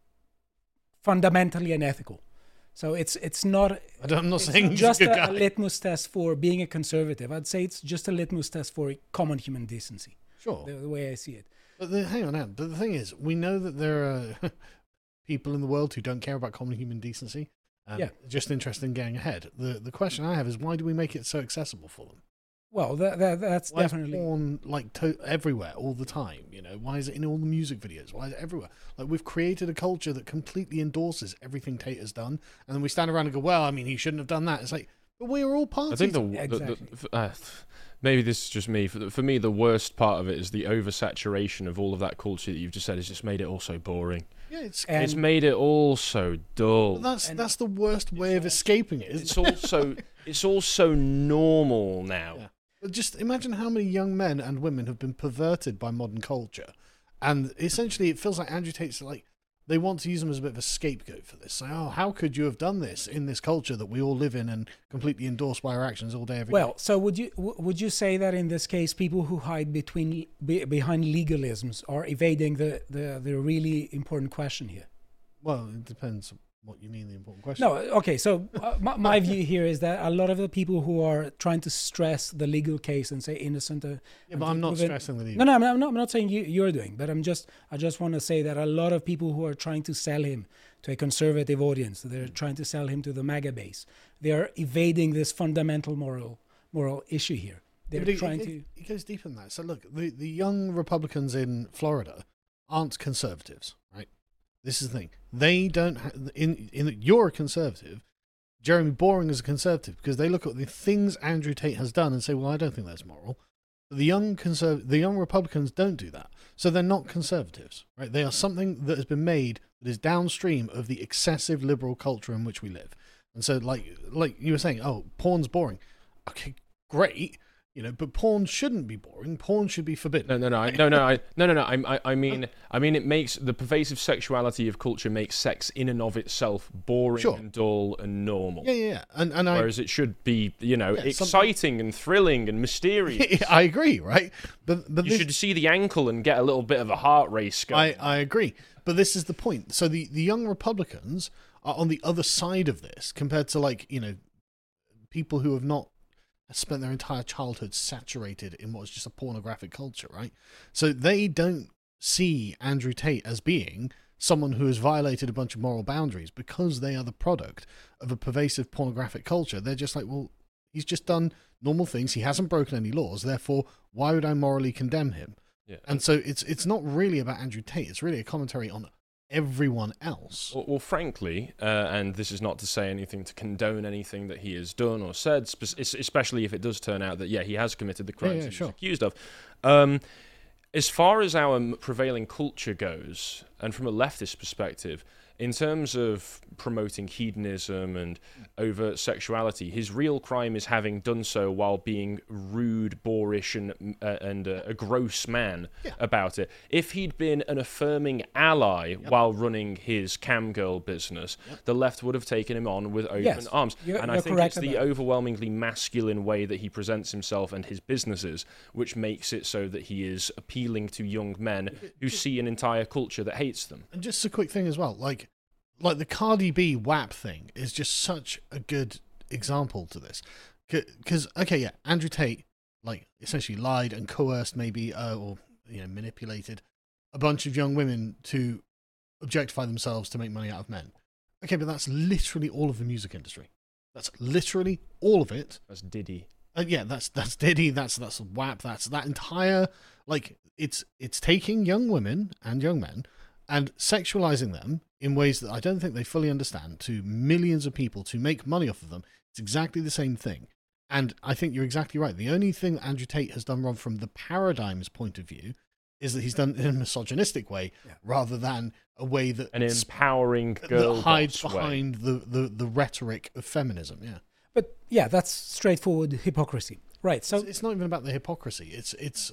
fundamentally unethical. So it's it's not. I don't, I'm not it's saying not he's just a good a, guy. a litmus test for being a conservative. I'd say it's just a litmus test for common human decency. Sure. The, the way I see it. But the, hang on now. But the thing is, we know that there are people in the world who don't care about common human decency. And Yeah. just interested in getting ahead. The the question I have is, why do we make it so accessible for them? Well, that, that that's Why definitely. is porn like to- everywhere all the time? You know, why is it in all the music videos? Why is it everywhere? Like, we've created a culture that completely endorses everything Tate has done, and then we stand around and go, "Well, I mean, he shouldn't have done that." It's like, but we are all I parties. think the, the, Exactly. the uh, maybe this is just me. For, the, for me, the worst part of it is the oversaturation of all of that culture that you've just said has just made it all so boring. yeah, it's And- It's made it all so dull. but that's and- that's the worst way of escaping it. It's Isn't it? also it's all so normal now. Yeah. But just imagine how many young men and women have been perverted by modern culture, and essentially, it feels like Andrew Tate's like they want to use him as a bit of a scapegoat for this. Like, oh, how could you have done this in this culture that we all live in and completely endorse by our actions all day, every day? Well, so would you w- would you say that in this case, people who hide between be, behind legalisms are evading the, the, the really important question here? Well, it depends what you mean, the important question. No, okay. So uh, my, my view here is that a lot of the people who are trying to stress the legal case and say innocent. Uh, Yeah, but I'm not proven- stressing the legal. No, no, I'm not, I'm not. I'm not saying you, you're doing, but I'm just. I just want to say that a lot of people who are trying to sell him to a conservative audience, they're trying to sell him to the MAGA base. They are evading this fundamental moral moral issue here. They're Yeah, but it- trying it, to. It goes deeper than that. So look, the, the young Republicans in Florida aren't conservatives, right? This is the thing. They don't. Ha- in in you're a conservative. Jeremy Boring is a conservative because they look at the things Andrew Tate has done and say, "Well, I don't think that's moral." But the young conserv- the young Republicans don't do that, so they're not conservatives, right? They are something that has been made that is downstream of the excessive liberal culture in which we live. And so, like like you were saying, oh, porn's boring. Okay, great. You know, but porn shouldn't be boring. Porn should be forbidden. No, no, no, I, no, no, I, no, no, no. I, I, I mean, I mean, it makes the pervasive sexuality of culture makes sex in and of itself boring Sure. and dull and normal. Yeah, yeah, yeah. And and I Whereas it should be, you know, Yeah, some- exciting and thrilling and mysterious. I agree, right? But but You this, should see the ankle and get a little bit of a heart race I, going. I agree. But this is the point. So the, the young Republicans are on the other side of this compared to, like, you know, people who have not spent their entire childhood saturated in what's just a pornographic culture, right? So they don't see Andrew Tate as being someone who has violated a bunch of moral boundaries because they are the product of a pervasive pornographic culture. They're just like, well, he's just done normal things. He hasn't broken any laws. Therefore, why would I morally condemn him? Yeah. And so it's it's not really about Andrew Tate. It's really a commentary on everyone else. Well, well, frankly, uh, and this is not to say anything to condone anything that he has done or said, spe- es- especially if it does turn out that, yeah, he has committed the crimes Yeah, yeah, he's sure. accused of. Um, as far as our m- prevailing culture goes, and from a leftist perspective, in terms of promoting hedonism and overt sexuality, his real crime is having done so while being rude, boorish, and uh, and uh, a gross man Yeah. about it. If he'd been an affirming ally while running his camgirl business, the left would have taken him on with open Yes, arms. you're- and I you're think correct it's the about it. overwhelmingly masculine way that he presents himself and his businesses, which makes it so that he is appealing to young men who see an entire culture that hates them. And just a quick thing as well, like, like the Cardi B W A P thing is just such a good example to this. Because, okay, yeah, Andrew Tate, like, essentially lied and coerced maybe, uh, or, you know, manipulated a bunch of young women to objectify themselves to make money out of men. Okay, but that's literally all of the music industry. That's literally all of it. That's Diddy. Uh, yeah, that's that's Diddy, that's that's W A P, that's that entire, like, it's it's taking young women and young men and sexualizing them in ways that I don't think they fully understand to millions of people to make money off of them. It's exactly the same thing. And I think you're exactly right. The only thing that Andrew Tate has done wrong from the paradigm's point of view is that he's done it in a misogynistic way yeah. rather than a way that an empowering girl that hides boss behind way. the, the, the rhetoric of feminism. Yeah. But yeah, that's straightforward hypocrisy. Right. So it's, it's not even about the hypocrisy. It's it's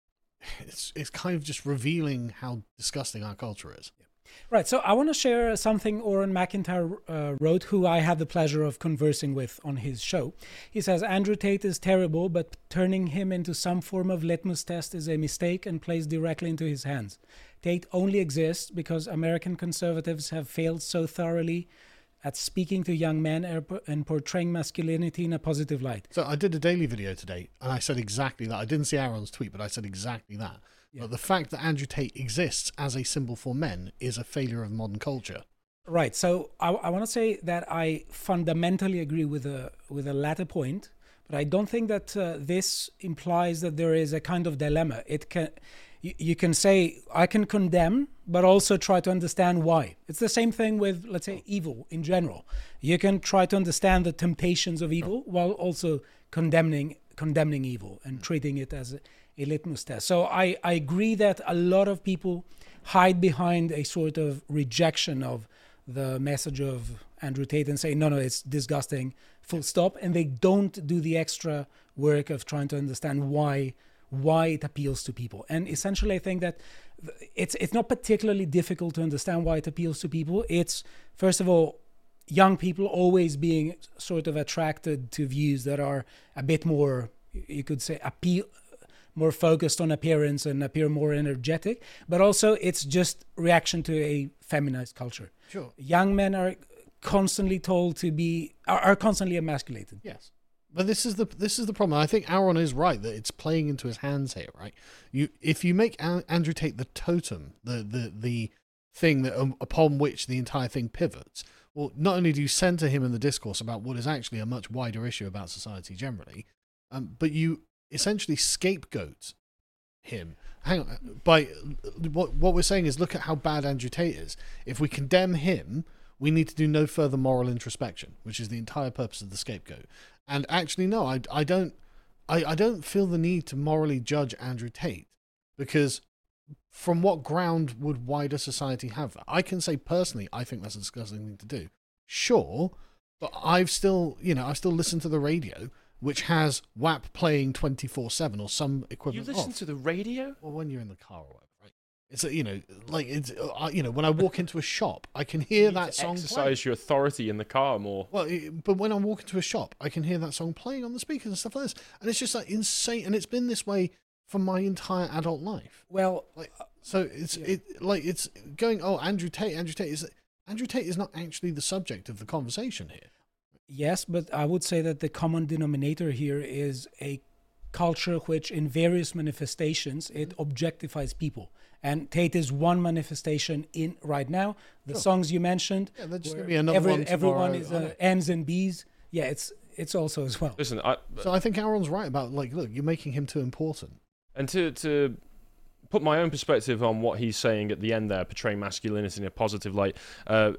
it's it's kind of just revealing how disgusting our culture is. Right. So I want to share something Oren McIntyre uh, wrote, who I had the pleasure of conversing with on his show. He says, Andrew Tate is terrible, but turning him into some form of litmus test is a mistake and plays directly into his hands. Tate only exists because American conservatives have failed so thoroughly at speaking to young men and portraying masculinity in a positive light. So I did a daily video today, and I said exactly that. I didn't see Aaron's tweet, but I said exactly that. Yeah. But the fact that Andrew Tate exists as a symbol for men is a failure of modern culture. Right. So I, I want to say that I fundamentally agree with the with the latter point, but I don't think that uh, this implies that there is a kind of dilemma. It can you, you can say I can condemn, but also try to understand why. It's the same thing with, let's say, evil in general. You can try to understand the temptations of evil while also condemning condemning evil and treating it as a a litmus test. So I, I agree that a lot of people hide behind a sort of rejection of the message of Andrew Tate and say, no, no, it's disgusting, full stop. And they don't do the extra work of trying to understand why why it appeals to people. And essentially, I think that it's it's not particularly difficult to understand why it appeals to people. It's, first of all, young people always being sort of attracted to views that are a bit more, you could say, appeal, more focused on appearance and appear more energetic, but also it's just reaction to a feminized culture. Sure. Young men are constantly told to be, are, are constantly emasculated. Yes. But this is the this is the problem. I think Aaron is right that it's playing into his hands here, right? You if you make An- Andrew Tate the totem, the the the thing that um, upon which the entire thing pivots, well, not only do you center him in the discourse about what is actually a much wider issue about society generally, um, but you essentially scapegoat him. Hang on, by what what we're saying is, look at how bad Andrew Tate is. If we condemn him, we need to do no further moral introspection, which is the entire purpose of the scapegoat. And actually, no, I I don't I, I don't feel the need to morally judge Andrew Tate, because from what ground would wider society have that? I can say personally, I think that's a disgusting thing to do. Sure, but I've still, you know, I've still listened to the radio, which has W A P playing twenty-four seven or some equivalent. You listen of. to the radio? Well, when you're in the car or whatever, right? It's a, you know, like it's uh, you know, when I walk into a shop, I can hear you that song. Exercise play. your authority in the car more. Well, it, but when I walk into a shop, I can hear that song playing on the speakers and stuff like this, and it's just like insane. And it's been this way for my entire adult life. Well, like so, it's yeah. it like it's going. Oh, Andrew Tate, Andrew Tate is Andrew Tate is not actually the subject of the conversation here. Yes, but I would say that the common denominator here is a culture which, in various manifestations, it objectifies people. And Tate is one manifestation in right now. The sure. songs you mentioned, yeah, there's just gonna be another every, one everyone is uh, uh, M's and B's. Yeah, it's it's also as well. Listen, I, so I think Aaron's right about, like, look, you're making him too important. And to to put my own perspective on what he's saying at the end there, portraying masculinity in a positive light. Uh,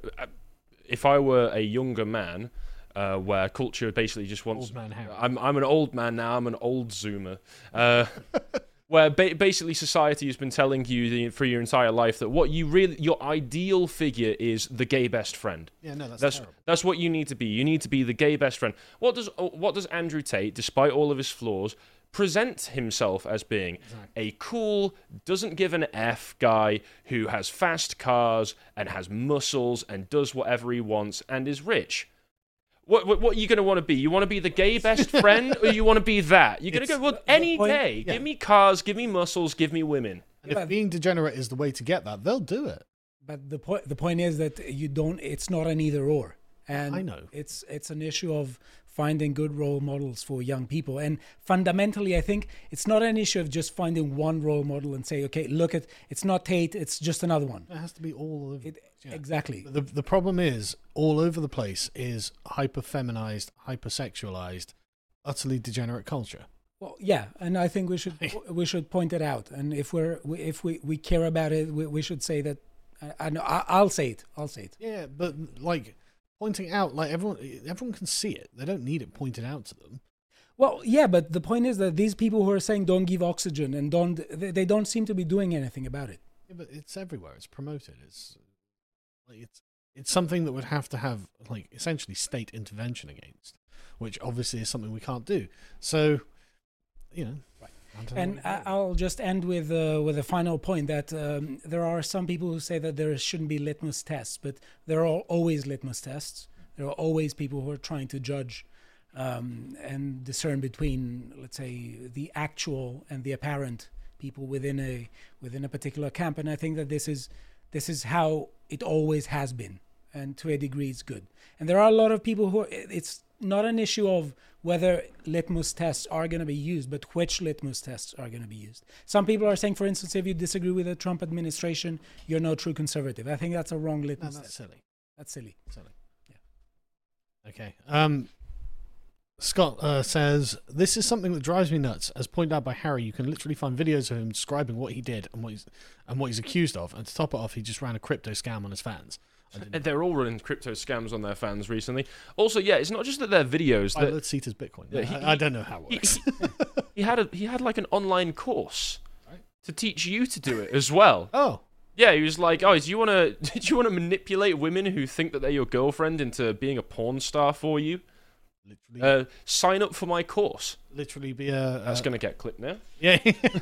if I were a younger man, uh, where culture basically just wants, old man Harry. I'm I'm an old man now. I'm an old Zoomer. Uh, where ba- basically society has been telling you the, for your entire life that what you really, your ideal figure is the gay best friend. Yeah, no, that's that's terrible. That's what you need to be. You need to be the gay best friend. What does what does Andrew Tate, despite all of his flaws, present himself as being? Exactly. A cool, doesn't give an F guy who has fast cars and has muscles and does whatever he wants and is rich. What what, what are you going to want to be? You want to be the gay best friend, or you want to be that? You're going to go, well, any point, day. yeah. Give me cars, give me muscles, give me women. And if being degenerate is the way to get that, they'll do it. But the point the point is that you don't. It's not an either or, and I know. it's it's an issue of finding good role models for young people. And fundamentally, I think it's not an issue of just finding one role model and say, okay, look at it's not Tate, it's just another one. It has to be all of It, yeah. Exactly. The the problem is all over the place is hyper feminized, hypersexualized, utterly degenerate culture. Well, yeah, and I think we should we should point it out. And if we're if we, we care about it, we, we should say that. I, I know I, I'll say it. I'll say it. Yeah, but like pointing out, like everyone everyone can see it. They don't need it pointed out to them. Well, yeah, but the point is that these people who are saying don't give oxygen and don't they, they don't seem to be doing anything about it. Yeah, but it's everywhere. It's promoted. It's like it's it's something that would have to have like essentially state intervention against, which obviously is something we can't do. So, you know. Right. I don't know And what I- to do. I'll just end with uh, with a final point that um, there are some people who say that there shouldn't be litmus tests, but there are always litmus tests. There are always people who are trying to judge um, and discern between, let's say, the actual and the apparent people within a within a particular camp. And I think that this is this is how it always has been, and to a degree, it's good. And there are a lot of people who are, it's not an issue of whether litmus tests are going to be used, but which litmus tests are going to be used. Some people are saying, for instance, if you disagree with the Trump administration, you're no true conservative. I think that's a wrong No, litmus that's test. silly. That's silly. Silly. Yeah. Okay. Um, Scott uh, says, this is something that drives me nuts. As pointed out by Harry, you can literally find videos of him describing what he did and what he's and what he's accused of. And to top it off, he just ran a crypto scam on his fans. I didn't- And they're all running crypto scams on their fans recently. Also, yeah, it's not just that they're videos. I That let's see his Bitcoin. Yeah, he- I, I don't know how it he, works. he had a he had like an online course Right. to teach you to do it as well. Oh, Yeah, he was like, "Oh, do you want to do you want to manipulate women who think that they're your girlfriend into being a porn star for you? literally, Uh, sign up for my course." literally be a. That's a going to get clipped now. Yeah.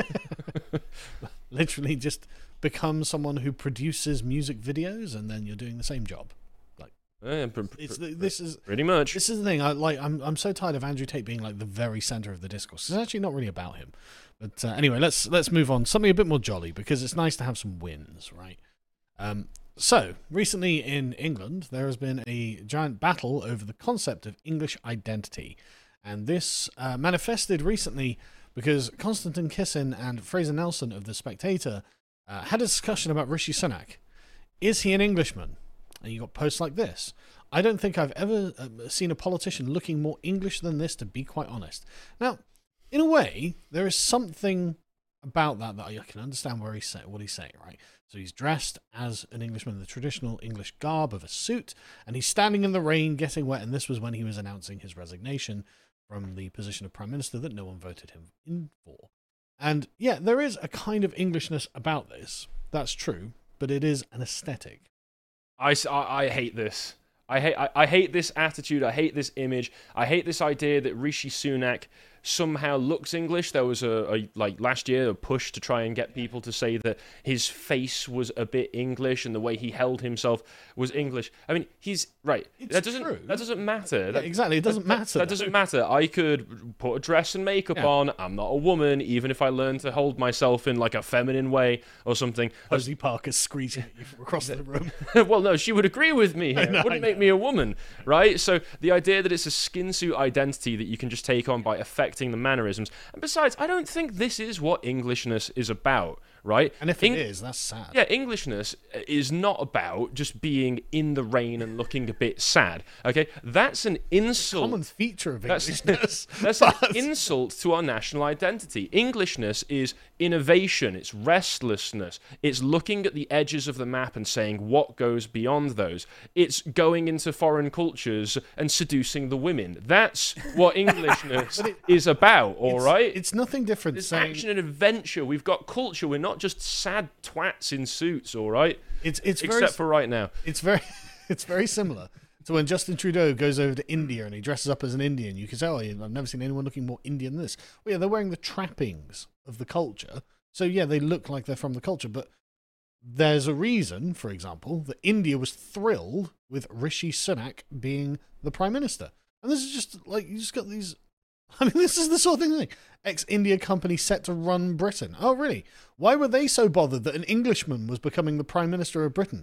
Literally just become someone who produces music videos, and then you're doing the same job. Yeah, pr- pr- It's pr- the, this is pretty much. this is the thing. I like. I'm I'm so tired of Andrew Tate being like the very center of the discourse. It's actually not really about him. But uh, anyway, let's let's move on. Something a bit more jolly, because it's nice to have some wins, right? Um. So recently in England, there has been a giant battle over the concept of English identity, and this uh, manifested recently because Konstantin Kisin and Fraser Nelson of The Spectator uh, had a discussion about Rishi Sunak. Is he an Englishman? And you got posts like this. I don't think I've ever uh, seen a politician looking more English than this, to be quite honest. Now, in a way, there is something about that that I can understand where he's say, what he's saying, right? So he's dressed as an Englishman in the traditional English garb of a suit, and he's standing in the rain getting wet, and this was when he was announcing his resignation from the position of Prime Minister that no one voted him in for. And yeah, there is a kind of Englishness about this. That's true, but it is an aesthetic. I, s- I- I hate this. I hate I, I hate this attitude. I hate this image. I hate this idea that Rishi Sunak somehow looks English. There was a, a like last year a push to try and get people to say that his face was a bit English and the way he held himself was English. I mean, he's right. It's that doesn't true. that doesn't matter. Yeah, That- exactly, it doesn't that- matter. That doesn't matter. I could put a dress and makeup Yeah. on. I'm not a woman, even if I learn to hold myself in like a feminine way or something. Rosie Parker's screeching at you from across the room. Well, no, she would agree with me here. know, It wouldn't I make me a woman, right? So the idea that it's a skin suit identity that you can just take on by affecting the mannerisms. And besides, I don't think this is what Englishness is about, right? And if Eng- it is, that's sad. Yeah, Englishness is not about just being in the rain and looking a bit sad, okay? That's an insult. Common feature of That's, Englishness. that's But- an insult to our national identity. Englishness is innovation, it's restlessness, it's looking at the edges of the map and saying what goes beyond those. It's going into foreign cultures and seducing the women. That's what Englishness is about, all it's, right? It's nothing different It's saying action and adventure. We've got culture. We're not just sad twats in suits, all right? it's it's Except very for right now. it's very it's very similar to when Justin Trudeau goes over to India and he dresses up as an Indian. You can say, "Oh, I've never seen anyone looking more Indian than this." Well, yeah, they're wearing the trappings of the culture, so yeah, they look like they're from the culture. But there's a reason, for example, that India was thrilled with Rishi Sunak being the prime minister, and this is just like you just got these. I mean, this is the sort of thing. Like, ex-India company set to run Britain. Oh, really? Why were they so bothered that an Englishman was becoming the Prime Minister of Britain?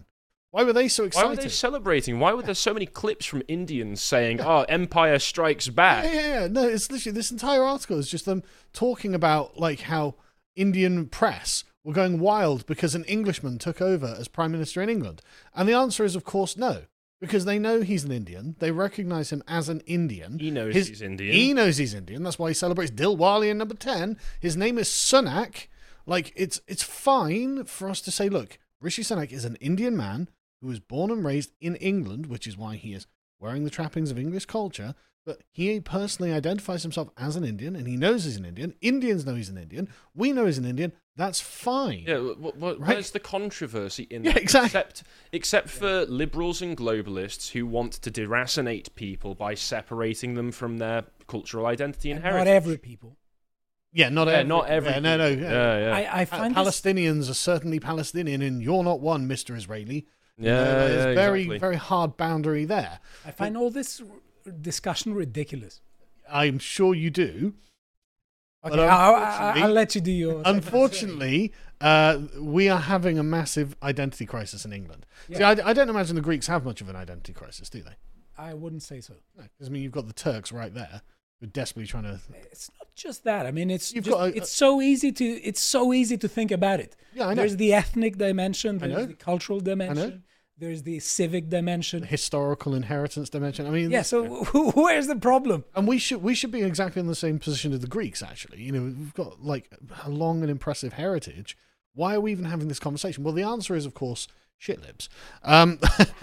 Why were they so excited? Why were they celebrating? Why were there so many clips from Indians saying, "Oh, Empire Strikes Back"? Yeah, yeah, yeah. No, it's literally this entire article is just them talking about like how Indian press were going wild because an Englishman took over as Prime Minister in England. And the answer is, of course, no. Because they know he's an Indian. They recognise him as an Indian. He knows His, he's Indian. He knows he's Indian. That's why he celebrates Dilwali in number ten. His name is Sunak. Like, it's it's fine for us to say, look, Rishi Sunak is an Indian man who was born and raised in England, which is why he is wearing the trappings of English culture. But he personally identifies himself as an Indian, and he knows he's an Indian. Indians know he's an Indian. We know he's an Indian. That's fine. Yeah, what, what, Right? where's the controversy in Yeah, that? exactly. Except, except for liberals and globalists who want to deracinate people by separating them from their cultural identity and, And heritage. not every people. Yeah, not Yeah, every. not every. Yeah, no, no. people. Yeah. Yeah, yeah. I, I Uh, find this, Palestinians are certainly Palestinian, and you're not one, Mister Israeli. Yeah, Uh, there's yeah, very, exactly. very hard boundary there. I find all this r- discussion ridiculous. I'm sure you do. Okay, But I'll, I'll, unfortunately- I'll let you do your. Unfortunately, uh, we are having a massive identity crisis in England. See, Yeah. I, I don't imagine the Greeks have much of an identity crisis, do they? I wouldn't say so. No, 'cause, I mean, you've got the Turks right there who are desperately trying to. It's not just that. I mean, it's You've just, got a- it's so easy to it's so easy to think about it. Yeah, I know. There's the ethnic dimension. I know. There's the cultural dimension. There's the civic dimension. Historical inheritance dimension. I mean, Yeah. So where's the problem? and we should we should be exactly in the same position as the Greeks. Actually, you know, we've got like a long and impressive heritage. Why are we even having this conversation? Well, the answer is, of course, shit libs. Um,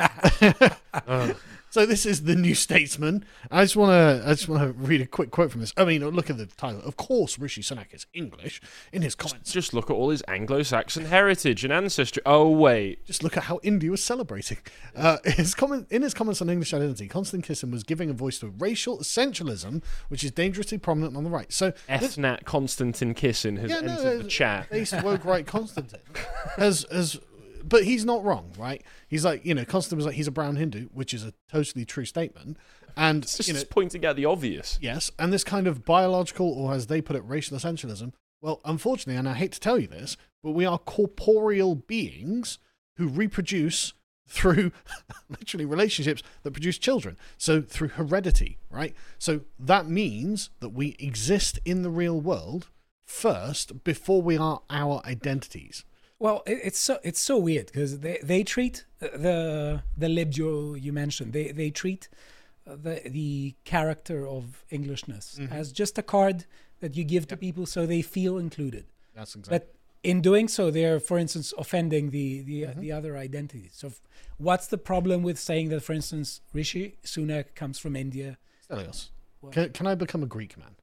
So this is the New Statesman. I just want to I just want to read a quick quote from this. I mean, look at the title. Of course, Rishi Sunak is English in his comments. Just look at all his Anglo-Saxon heritage and ancestry. Oh, wait. Just look at how India was celebrating. Uh, his comment in his comments on English identity, Constantine Kissin was giving a voice to racial essentialism, which is dangerously prominent on the right. So this- F-Nat Konstantin Kissin has Yeah, no, entered the uh, chat. Based woke right Constantine has has but he's not wrong, right? He's like, you know, Constantine was like, he's a brown Hindu, which is a totally true statement. And It's just you know, pointing out the obvious. yes, and this kind of biological, or as they put it, racial essentialism. Well, unfortunately, and I hate to tell you this, but we are corporeal beings who reproduce through literally relationships that produce children. So through heredity, right? So that means that we exist in the real world first before we are our identities. Well, it, it's so it's so weird because they, they treat the the lib you you mentioned. They they treat the the character of Englishness Mm-hmm. as just a card that you give to people so they feel included. That's exactly. But in doing so, they're, for instance, offending the the, Mm-hmm. the other identities. So, f- what's the problem with saying that, for instance, Rishi Sunak comes from India? Stelios, What? can, can I become a Greek man?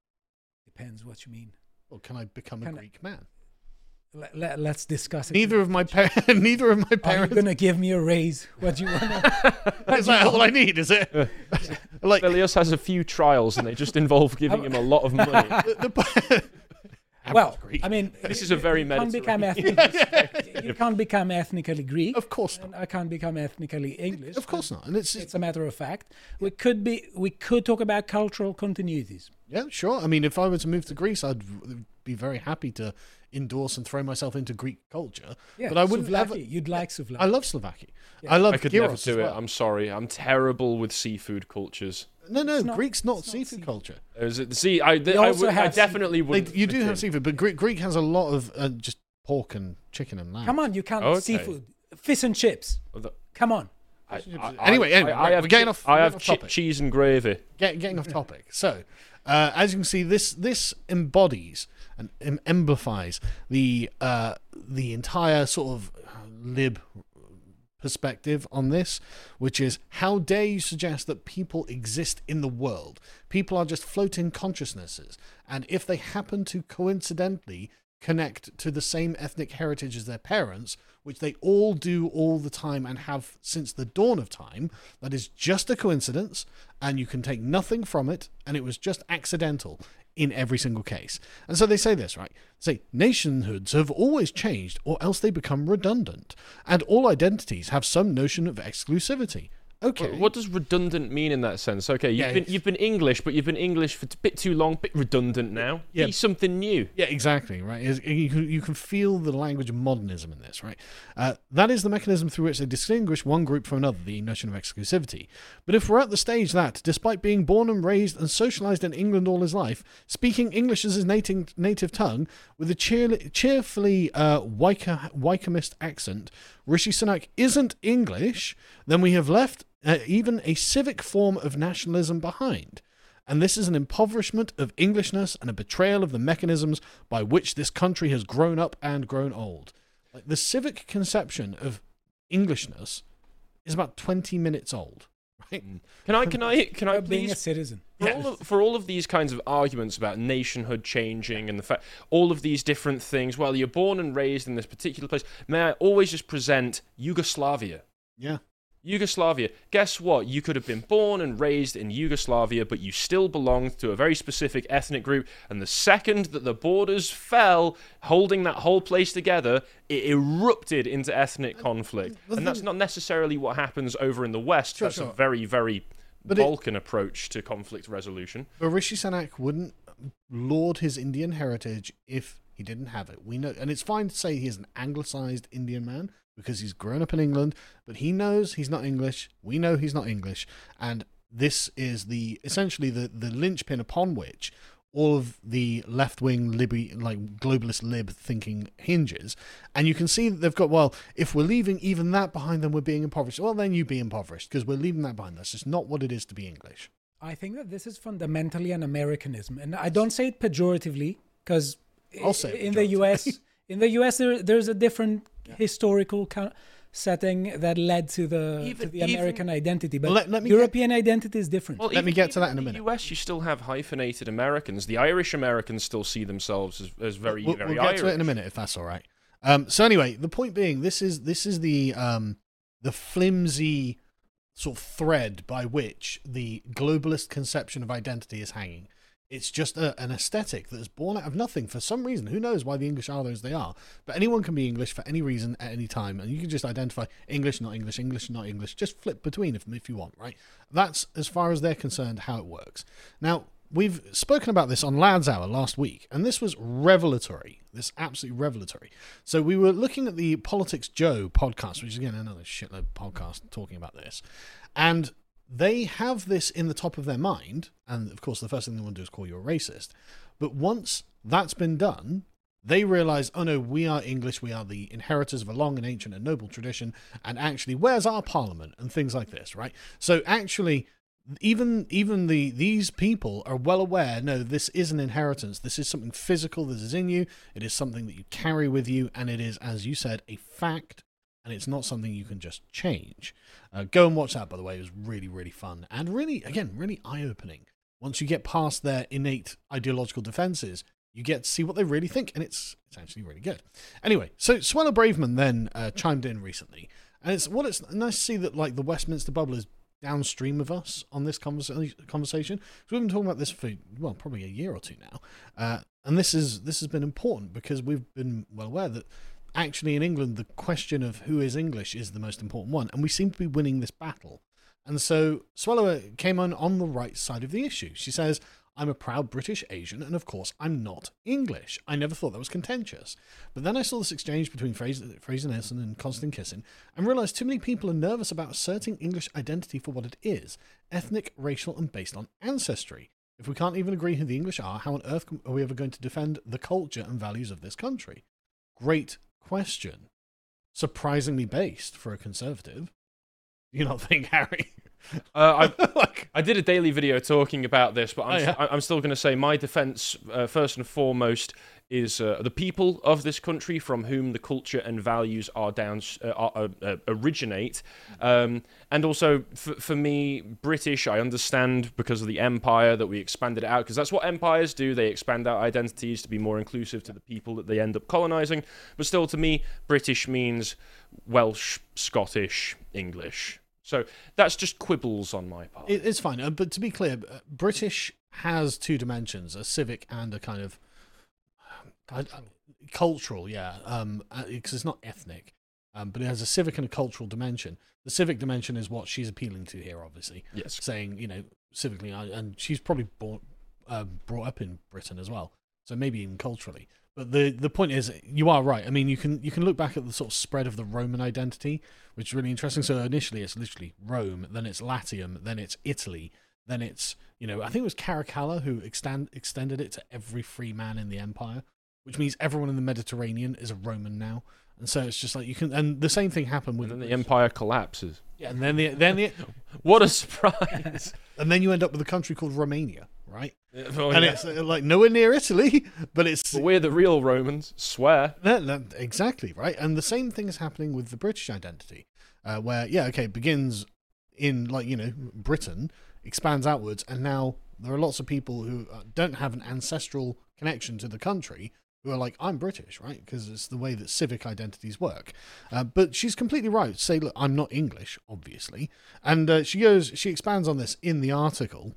Depends what you mean. Or can I become a Can I- Greek man? Let, let, let's discuss it. Neither of my par- neither of my Are you parents. gonna give me a raise? What do you want? Is that all I need? Is it? like Elias has a few trials and they just involve giving him a lot of money. the, the, Well, Greek. I mean, This is a very you can't become Mediterranean. ethnic, you can't become ethnically Greek, of course not. and I can't become ethnically English. Of course not. And it's, It's a matter of fact. We could be, we could talk about cultural continuities. yeah, sure. I mean, if I were to move to Greece, I'd be very happy to endorse and throw myself into Greek culture. Yeah, but I wouldn't souvlaki. ever. You'd like souvlaki. I love Slovakia. Yeah. I love I could gyros never as do it. well. I'm sorry. I'm terrible with seafood cultures. No, no, It's not- Greek's not it's not seafood seafood. culture. Is it, see, I, They I, also would, I have definitely They, wouldn't. you do fit have in. seafood, but Greek, Greek has a lot of uh, just pork and chicken and lamb. Come on, you can't Okay. seafood, fish and chips. Come on. I, I, Anyway, I, anyway, I, right, have we're getting chi- off- I we're have getting off chi- topic. cheese and gravy. Get, getting off topic. So, uh, as you can see, this this embodies and em- amplifies the uh, the entire sort of lib perspective on this, which is how dare you suggest that people exist in the world? People are just floating consciousnesses, and if they happen to coincidentally connect to the same ethnic heritage as their parents, which they all do all the time and have since the dawn of time, that is just a coincidence, and you can take nothing from it, and it was just accidental in every single case. And so they say this, right? Say, nationhoods have always changed, or else they become redundant, and all identities have some notion of exclusivity. okay. What, what does redundant mean in that sense? Okay, you've Yeah, been it's- you've been English, but you've been English for a bit too long, bit redundant now. Yeah. Be something new. Yeah, exactly, right? Is- You can, you can feel the language of modernism in this, right? Uh, that is the mechanism through which they distinguish one group from another, the notion of exclusivity. But if we're at the stage that, despite being born and raised and socialised in England all his life, speaking English as his native, native tongue, with a cheer, cheerfully uh, Wyca, Wycomist accent, Rishi Sunak isn't English, then we have left uh, even a civic form of nationalism behind. And this is an impoverishment of Englishness and a betrayal of the mechanisms by which this country has grown up and grown old. Like, the civic conception of Englishness is about twenty minutes old, right? Can I can I can I About being a please citizen. for all, of, for all of these kinds of arguments about nationhood changing and the fact all of these different things, well, you're born and raised in this particular place, may I always just present Yugoslavia? Yeah. Yugoslavia. Guess what? You could have been born and raised in Yugoslavia, but you still belonged to a very specific ethnic group. And the second that the borders fell, holding that whole place together, it erupted into ethnic conflict. Well, And that's the- not necessarily what happens over in the West. Sure, That's sure. a very, very But it- Balkan approach to conflict resolution. But Rishi Sunak wouldn't laud his Indian heritage if he didn't have it. We know, and it's fine to say he is an anglicised Indian man because he's grown up in England, but he knows he's not English. We know he's not English, and this is the essentially the the linchpin upon which all of the left-wing libby like globalist lib thinking hinges. And you can see that they've got, well, if we're leaving even that behind, then we're being impoverished. Well, then you be impoverished because we're leaving that behind. That's just not what it is to be English. I think that this is fundamentally an Americanism, and I don't say it pejoratively because I'll say it in the U S, pejoratively. in the U S, there there's a different historical co- setting that led to the Even- to the even- American identity, but Well, let- let me European identity is different. Well, Let me even- get to that even in a minute. the U S, you still have hyphenated Americans. The Irish Americans still see themselves as, as very, we'll, very we'll get Irish. to it in a minute if that's all right. Um, so anyway, the point being, this is this is the um, the flimsy sort of thread by which the globalist conception of identity is hanging. It's just a, an aesthetic that is born out of nothing for some reason. Who knows why the English are those they are? But anyone can be English for any reason at any time, and you can just identify English, not English, English, not English. Just flip between if if you want, right? That's, as far as they're concerned, how it works. Now, we've spoken about this on Lads Hour last week, and this was revelatory. This absolutely revelatory. So we were looking at the Politics Joe podcast, which is again another shitload podcast talking about this, and they have this in the top of their mind, and of course the first thing they want to do is call you a racist. But once that's been done, they realize, oh no, we are English, we are the inheritors of a long and ancient and noble tradition, and actually, where's our parliament, and things like this, right? So actually, even even the these people are well aware, no, this is an inheritance, this is something physical that is in you, it is something that you carry with you, and it is, as you said, a fact, and it's not something you can just change. Uh, go and watch that, by the way. It was really, really fun. And really, again, really eye-opening. Once you get past their innate ideological defenses, you get to see what they really think, and it's it's actually really good. Anyway, so Suella Braverman then uh, chimed in recently, and it's what it's nice to see that like the Westminster bubble is downstream of us on this conversa- conversation. So we've been talking about this for, well, probably a year or two now. Uh, and this is this has been important because we've been well aware that actually in England, the question of who is English is the most important one, and we seem to be winning this battle. And so Suella came on on the right side of the issue. She says, I'm a proud British Asian, and of course I'm not English. I never thought that was contentious. But then I saw this exchange between Fraser, Fraser Nelson and Constance Kissin and realised too many people are nervous about asserting English identity for what it is, ethnic, racial, and based on ancestry. If we can't even agree who the English are, how on earth are we ever going to defend the culture and values of this country? Great question. Surprisingly based for a conservative. You not think, Harry? Uh, I, like, I did a daily video talking about this, but I'm, Oh, yeah. st- I'm still going to say my defence, uh, first and foremost, is uh, the people of this country from whom the culture and values are down uh, are, uh, originate, um, and also f- for me, British. I understand because of the empire that we expanded it out, because that's what empires do. They expand out identities to be more inclusive to the people that they end up colonising. But still, to me, British means Welsh, Scottish, English. So that's just quibbles on my part. it, it's fine. Uh, but to be clear, uh, British has two dimensions, a civic and a kind of I, I, cultural, yeah, um, because it's not ethnic. Um, but it has a civic and a cultural dimension. The civic dimension is what she's appealing to here, obviously. Yes. Saying, you know, civically, and she's probably brought, uh, brought up in Britain as well, so maybe even culturally. But the the point is, you are right. I mean, you can you can look back at the sort of spread of the Roman identity, which is really interesting. So initially, it's literally Rome, then it's Latium, then it's Italy, then it's, you know, I think it was Caracalla who extend, extended it to every free man in the empire, which means everyone in the Mediterranean is a Roman now. And so it's just like you can, and the same thing happened with And then the empire collapses. Yeah, and then the then the What a surprise! and then you end up with a country called Romania, right? Oh, and yeah. it's uh, like nowhere near Italy, but it's But we're the real Romans. Swear. No, no, exactly, right? And the same thing is happening with the British identity, uh, where, yeah, okay, it begins in, like, you know, Britain, expands outwards, and now there are lots of people who uh, don't have an ancestral connection to the country who are like, I'm British, right? Because it's the way that civic identities work. Uh, but she's completely right. Say, look, I'm not English, obviously. And uh, she goes, she expands on this in the article,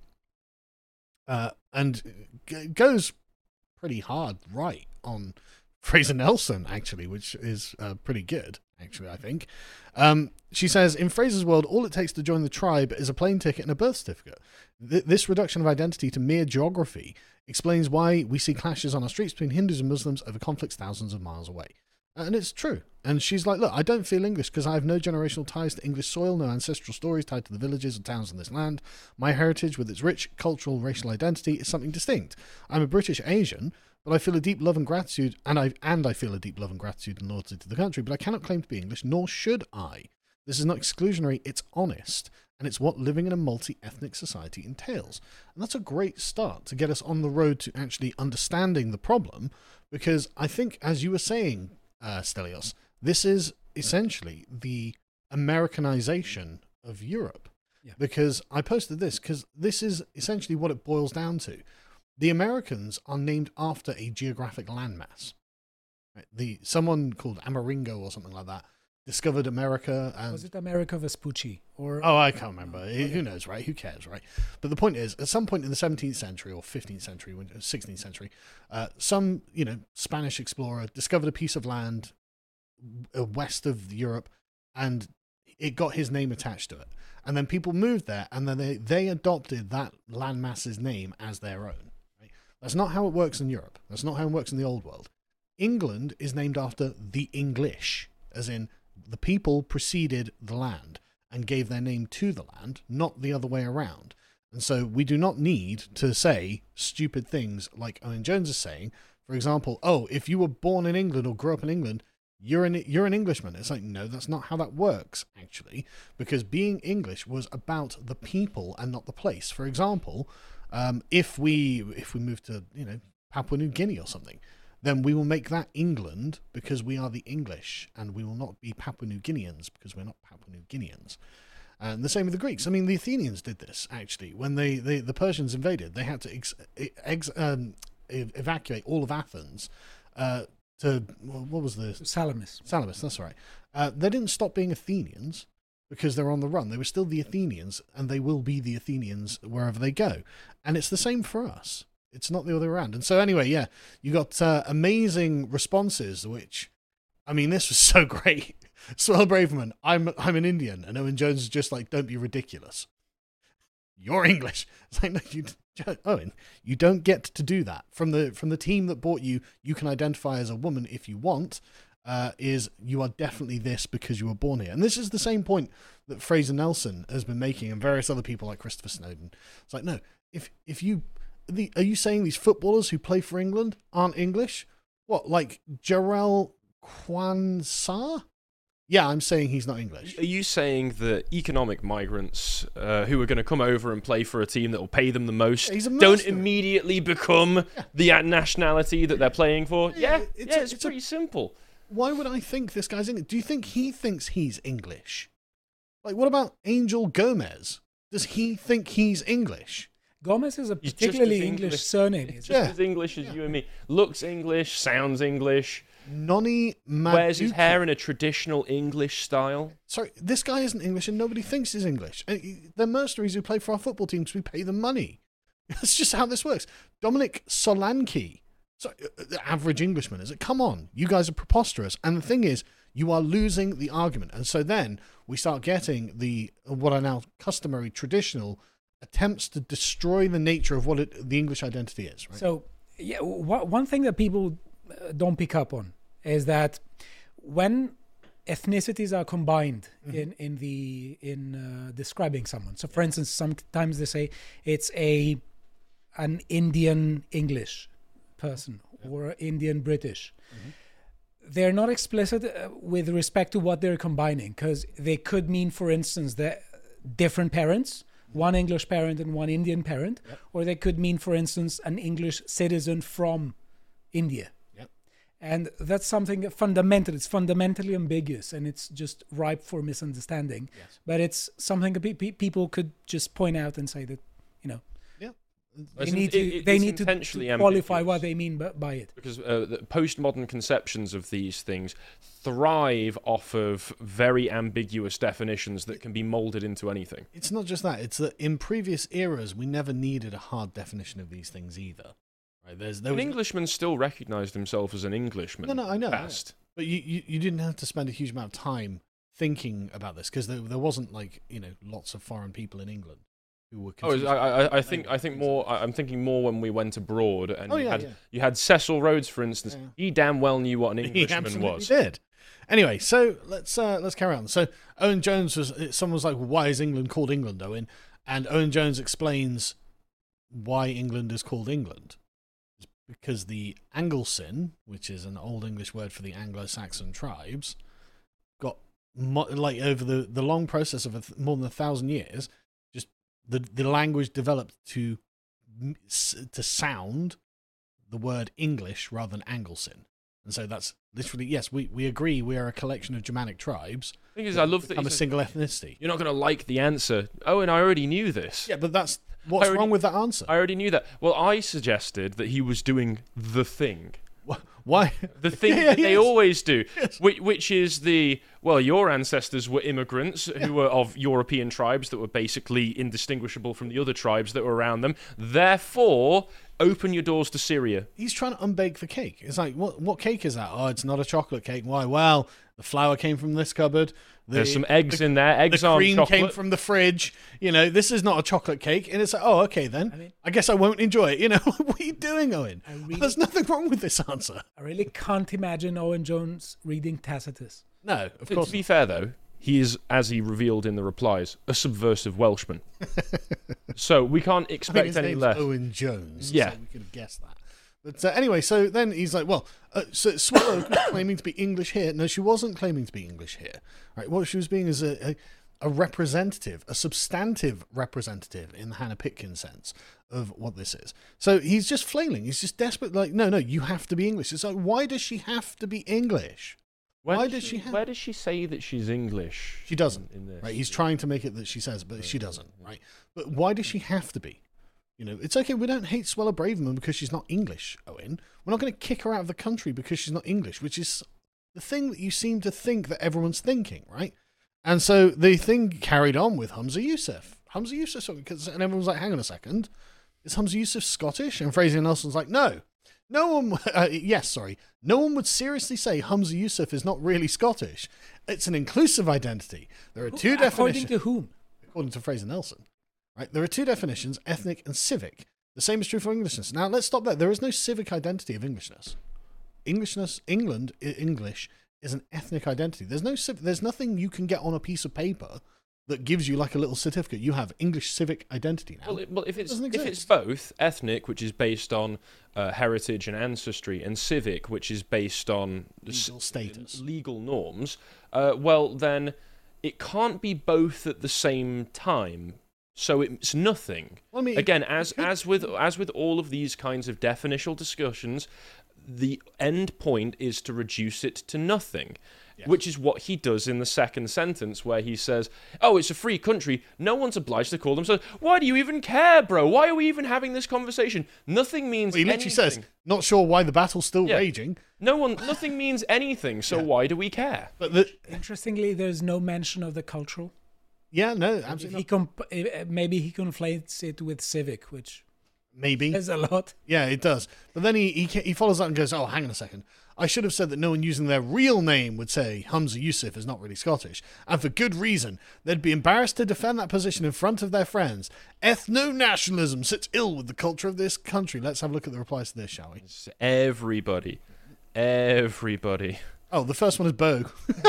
uh, and g- goes pretty hard right on Fraser Nelson, actually, which is uh, pretty good, actually, I think. Um, she says, in Fraser's world, all it takes to join the tribe is a plane ticket and a birth certificate. Th- this reduction of identity to mere geography explains why we see clashes on our streets between Hindus and Muslims over conflicts thousands of miles away. And it's true. And she's like, look, I don't feel English because I have no generational ties to English soil, no ancestral stories tied to the villages and towns on this land. My heritage, with its rich cultural racial identity, is something distinct. I'm a British Asian, but I feel a deep love and gratitude, and I and I feel a deep love and gratitude and loyalty to the country, but I cannot claim to be English, nor should I. This is not exclusionary, it's honest, and it's what living in a multi-ethnic society entails. And that's a great start to get us on the road to actually understanding the problem, because I think, as you were saying, uh, Stelios, this is essentially the Americanization of Europe. Yeah. Because I posted this, because this is essentially what it boils down to. The Americans are named after a geographic landmass. Right? The someone called Amerigo or something like that discovered America. And, Was it America Vespucci? Or oh, I can't remember. Who knows, right? Who cares, right? But the point is, at some point in the seventeenth century or fifteenth century, sixteenth century, uh, some you know Spanish explorer discovered a piece of land west of Europe, and it got his name attached to it. And then people moved there, and then they, they adopted that landmass's name as their own. That's not how it works in Europe. That's not how it works in the old world. England is named after the English, as in the people preceded the land and gave their name to the land, not the other way around. And so we do not need to say stupid things like Owen Jones is saying. For example, oh, if you were born in England or grew up in England, you're an, you're an Englishman. It's like, no, that's not how that works, actually, because being English was about the people and not the place. For example, Um, if we if we move to, you know, Papua New Guinea or something, then we will make that England because we are the English, and we will not be Papua New Guineans because we're not Papua New Guineans. And the same with the Greeks. I mean, the Athenians did this, actually. When they, they the Persians invaded, they had to ex, ex, um, evacuate all of Athens uh, to, what was the... Salamis. Salamis, that's right. Uh, they didn't stop being Athenians because they're on the run. They were still the Athenians, and they will be the Athenians wherever they go. And it's the same for us. It's not the other way around. And so anyway, yeah, you got uh, amazing responses, which, I mean, this was so great. Swell Braverman, I'm I'm an Indian, and Owen Jones is just like, don't be ridiculous. You're English. It's like, no, you, Owen, you don't get to do that. From the from the team that bought you, you can identify as a woman if you want. Uh, is you are definitely this because you were born here. And this is the same point that Fraser Nelson has been making, and various other people like Christopher Snowden. It's like, no, if if you the, are you saying these footballers who play for England aren't English? What, like Jarell Quansah? Yeah, I'm saying he's not English. Are you saying that economic migrants uh, who are going to come over and play for a team that will pay them the most He's a don't mercenary. immediately become the nationality that they're playing for? Yeah, Yeah, it's yeah, a- it's, it's a- pretty simple. Why would I think this guy's English? Do you think he thinks he's English? Like, what about Angel Gomez? Does he think he's English? Gomez is a He's just particularly as English, English. surname. It's It's just Yeah. as English as Yeah. you and me. Looks English, sounds English, Noni Maduka. wears his hair in a traditional English style. Sorry, this guy isn't English and nobody thinks he's English. And he- they're mercenaries who play for our football team because we pay them money. That's just how this works. Dominic Solanke. Sorry, uh, uh, average Englishman, is it? Come on. You guys are preposterous. And the thing is, you are losing the argument. And so then we start getting the what are now customary, traditional attempts to destroy the nature of what it, the English identity is. Right? So, yeah, w- one thing that people uh, don't pick up on is that when ethnicities are combined mm-hmm. in in the in uh, describing someone. So, for instance, sometimes they say it's a an Indian English person yeah. or an Indian British. Mm-hmm. They're not explicit uh, with respect to what they're combining, because they could mean, for instance, that different parents, one English parent and one Indian parent, yep. or they could mean, for instance, an English citizen from India. Yep. And that's something fundamental. It's fundamentally ambiguous, and it's just ripe for misunderstanding. Yes. But it's something that pe- pe- people could just point out and say that, you know, They It's need in- to, it- they it's need to, intentionally to qualify ambiguous. what they mean by, by it. Because uh, the postmodern conceptions of these things thrive off of very ambiguous definitions that can be molded into anything. It's not just that. It's that in previous eras, we never needed a hard definition of these things either. Right? There's, there An was, Englishman still recognised himself as an Englishman. No, no, I know. Best. But you, you, you didn't have to spend a huge amount of time thinking about this, because there, there wasn't, like, you know, lots of foreign people in England who were Oh, confused. I, I, I think I think more. I- I'm thinking more when we went abroad, and Oh, you yeah, had yeah. you had Cecil Rhodes, for instance. Yeah. He damn well knew what an He Englishman absolutely was. did. Anyway, so let's uh, let's carry on. So Owen Jones was. Someone was like, well, "Why is England called England, Owen?" And Owen Jones explains why England is called England. It's because the Anglesin, which is an Old English word for the Anglo-Saxon tribes, got mo- like over the, the long process of a th- more than a thousand years, just the the language developed to m- s- to sound the word English rather than Anglesin. And so that's literally, yes, we, we agree we are a collection of Germanic tribes. The thing is, I love that become he a says, single ethnicity. you're not going to like the answer. Oh, and I already knew this. Yeah, but that's what's I already- wrong with that answer. I already knew that. Well, I suggested that he was doing the thing. Wh- Why? The thing Yeah, that they yes. always do, Yes. which, which is the, well, your ancestors were immigrants who were of European tribes that were basically indistinguishable from the other tribes that were around them. Therefore, open your doors to Syria. He's trying to unbake the cake. It's like, what what cake is that? Oh, it's not a chocolate cake. Why? Well, the flour came from this cupboard. The, There's some eggs the, in there. Eggs the aren't cream chocolate. came from the fridge. You know, this is not a chocolate cake. And it's like, oh, okay then. I, mean- guess I won't enjoy it. You know, what are you doing, Owen? I really- There's nothing wrong with this answer. I really can't imagine Owen Jones reading Tacitus. No, of To, course to be not. fair, though, he is, as he revealed in the replies, a subversive Welshman. So we can't I think expect his any name's less. Owen Jones. Yeah. So we could have guessed that. But uh, anyway, so then he's like, well, uh, so Swallow was claiming to be English here. No, she wasn't claiming to be English here. Right? What she was being is a, a, a representative, a substantive representative in the Hannah Pitkin sense of what this is. So he's just flailing. He's just desperate. Like, no, no, you have to be English. It's like, why does she have to be English? Where Why does does she, she have- Where does she say that she's English? She doesn't. In this? Right? He's trying to make it that she says, but she doesn't. Right? But why does she have to be? You know, it's okay. We don't hate Swella Braverman because she's not English, Owen. We're not going to kick her out of the country because she's not English, which is the thing that you seem to think that everyone's thinking, right? And so the thing carried on with Humza Yousaf. Humza Yousaf, because and everyone's like, hang on a second, is Humza Yousaf Scottish? And Fraser Nelson's like, no, no one. Uh, yes, sorry, no one would seriously say Humza Yousaf is not really Scottish. It's an inclusive identity. There are two According definitions. to whom? According to Fraser Nelson. Right? There are two definitions, ethnic and civic. The same is true for Englishness. Now, let's stop there. There is no civic identity of Englishness. Englishness, England, I- English is an ethnic identity. There's no civ- there's nothing you can get on a piece of paper that gives you like a little certificate. You have English civic identity now. Well, it, well if it's Doesn't if it's exist. both ethnic, which is based on uh, heritage and ancestry, and civic, which is based on s- Legal status. legal norms, uh, well then it can't be both at the same time. So it's nothing. Well, I mean, Again, it- as it could- as with as with all of these kinds of definitional discussions, the end point is to reduce it to nothing. Yes. Which is what he does in the second sentence, where he says, "Oh, it's a free country. No one's obliged to call themselves." Why do you even care, bro? Why are we even having this conversation? Nothing means Well, he literally says, anything. not sure why the battle's still Yeah. raging. No one, nothing means anything. So Yeah. why do we care? But the, Interestingly, there's no mention of the cultural. yeah, no, If absolutely he not. comp- eh, maybe he conflates it with civic, which Maybe. says a lot. Yeah, it does. But then he, he he follows that and goes, oh, hang on a second. I should have said that no one using their real name would say Humza Yousaf is not really Scottish, and for good reason. They'd be embarrassed to defend that position in front of their friends. Ethno-nationalism sits ill with the culture of this country. Let's have a look at the replies to this, shall we? It's everybody. Everybody. Oh, the first one is Bo.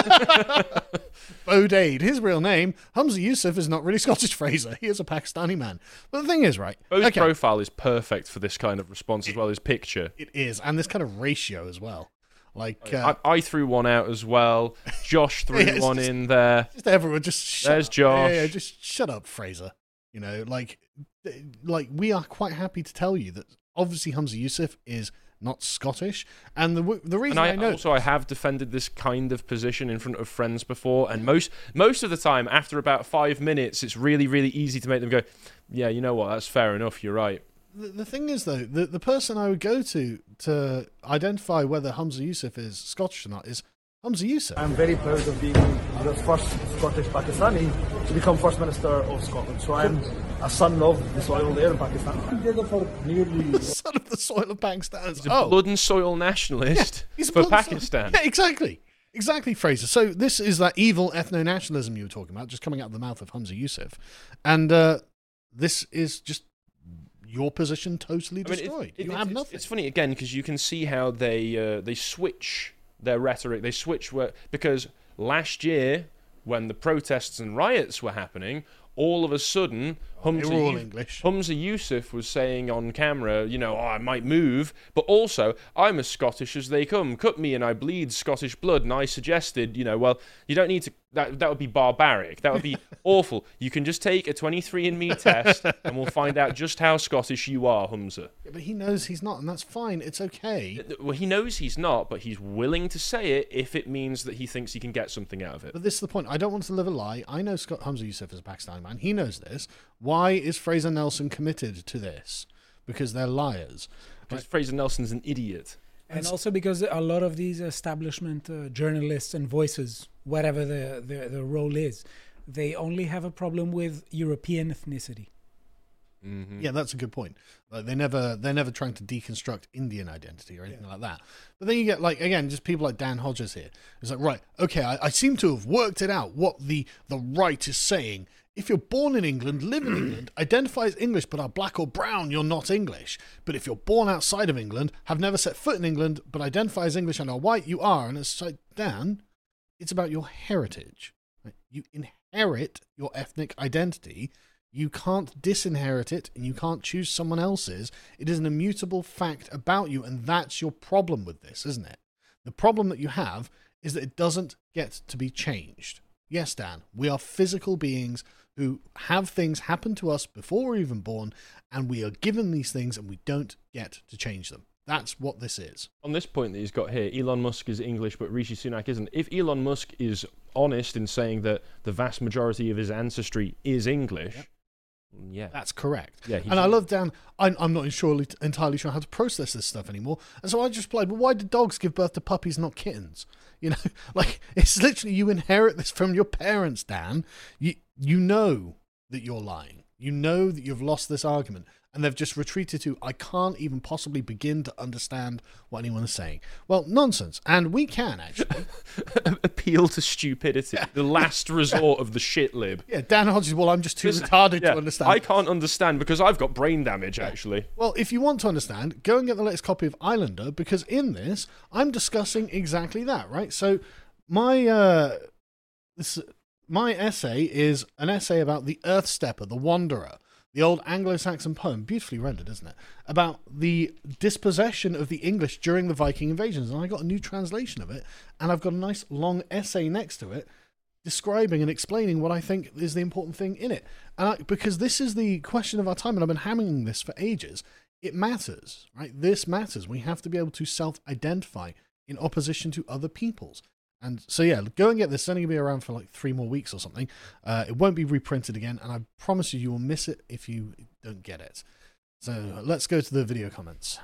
Bo Dade. His real name, Humza Yousaf, is not really Scottish, Fraser. He is a Pakistani man. But the thing is, right... Bo's okay. profile is perfect for this kind of response as well, his picture. It is, and this kind of ratio as well. Like uh, I, I threw one out as well. Josh threw yeah, one just, in there. Just everyone, just shut There's up. Josh. Yeah, yeah, just shut up, Fraser. You know, like, like we are quite happy to tell you that obviously Humza Yousaf is not Scottish, and the the reason and I, I know also I have defended this kind of position in front of friends before, and most most of the time, after about five minutes, it's really really easy to make them go, yeah, you know what, that's fair enough. You're right. The, the thing is, though, the, the person I would go to to identify whether Humza Yousaf is Scottish or not is Humza Yousaf. I'm very proud of being the first Scottish Pakistani to become First Minister of Scotland. So I'm a son of the soil there in Pakistan. Together for nearly... Son of the soil of Pakistan. He's a oh. blood and soil nationalist He's a for blood and soil- Pakistan. Yeah, exactly. Exactly, Fraser. So this is that evil ethno-nationalism you were talking about, just coming out of the mouth of Humza Yousaf. And uh, this is just your position totally I mean, destroyed. it, it, you it, have it's, nothing. It's funny again because you can see how they uh, they switch their rhetoric. They switch where, because last year when the protests and riots were happening, all of a sudden Humza, They were all Yousaf- English. Humza Yousaf was saying on camera, you know, oh, I might move, but also I'm as Scottish as they come. Cut me and I bleed Scottish blood. And I suggested, you know, well, you don't need to. That that would be barbaric. That would be awful. You can just take a twenty-three and me test, and we'll find out just how Scottish you are, Humza. Yeah, but he knows he's not, and that's fine. It's okay. Well, he knows he's not, but he's willing to say it if it means that he thinks he can get something out of it. But this is the point. I don't want to live a lie. I know Scott Humza Yousaf is a Pakistani man. He knows this. Why is Fraser Nelson committed to this? Because they're liars. Because Fraser Nelson's an idiot. And also because a lot of these establishment uh, journalists and voices, whatever the, the, the role is, they only have a problem with European ethnicity. Mm-hmm. Yeah, that's a good point. Like they never, they're never trying to deconstruct Indian identity or anything yeah. like that. But then you get like again, just people like Dan Hodges here. It's like, right, okay, I, I seem to have worked it out. What the the right is saying. If you're born in England, live in England, identify as English but are black or brown, you're not English. But if you're born outside of England, have never set foot in England, but identify as English and are white, you are. And it's like, Dan, it's about your heritage. Right? You inherit your ethnic identity. You can't disinherit it, and you can't choose someone else's. It is an immutable fact about you, and that's your problem with this, isn't it? The problem that you have is that it doesn't get to be changed. Yes, Dan, we are physical beings who have things happen to us before we're even born, and we are given these things and we don't get to change them. That's what this is. On this point that he's got here, Elon Musk is English, but Rishi Sunak isn't. If Elon Musk is honest in saying that the vast majority of his ancestry is English, yep. yeah, that's correct. Yeah, and I love Dan. I'm, I'm not surely, entirely sure how to process this stuff anymore, and so I just replied, well, why did dogs give birth to puppies, not kittens? You know, like, it's literally, you inherit this from your parents, Dan. You you know that you're lying. You know that you've lost this argument. And they've just retreated to, I can't even possibly begin to understand what anyone is saying. Well, nonsense. And we can, actually. Appeal to stupidity. Yeah. The last resort of the shit lib. Yeah, Dan Hodges, well, I'm just too Listen, retarded yeah, to understand. I can't understand because I've got brain damage, yeah. actually. Well, if you want to understand, go and get the latest copy of Islander, because in this, I'm discussing exactly that, right? So, my, uh, this, my essay is an essay about the Earth Stepper, the Wanderer. The old Anglo-Saxon poem, beautifully rendered, isn't it? About the dispossession of the English during the Viking invasions. And I got a new translation of it, and I've got a nice long essay next to it describing and explaining what I think is the important thing in it. And I, because this is the question of our time, and I've been hammering this for ages, it matters, right? This matters. We have to be able to self-identify in opposition to other people's. And so, yeah, go and get this. It's only going to be around for like three more weeks or something. Uh, it won't be reprinted again, and I promise you, you will miss it if you don't get it. So let's go to the video comments.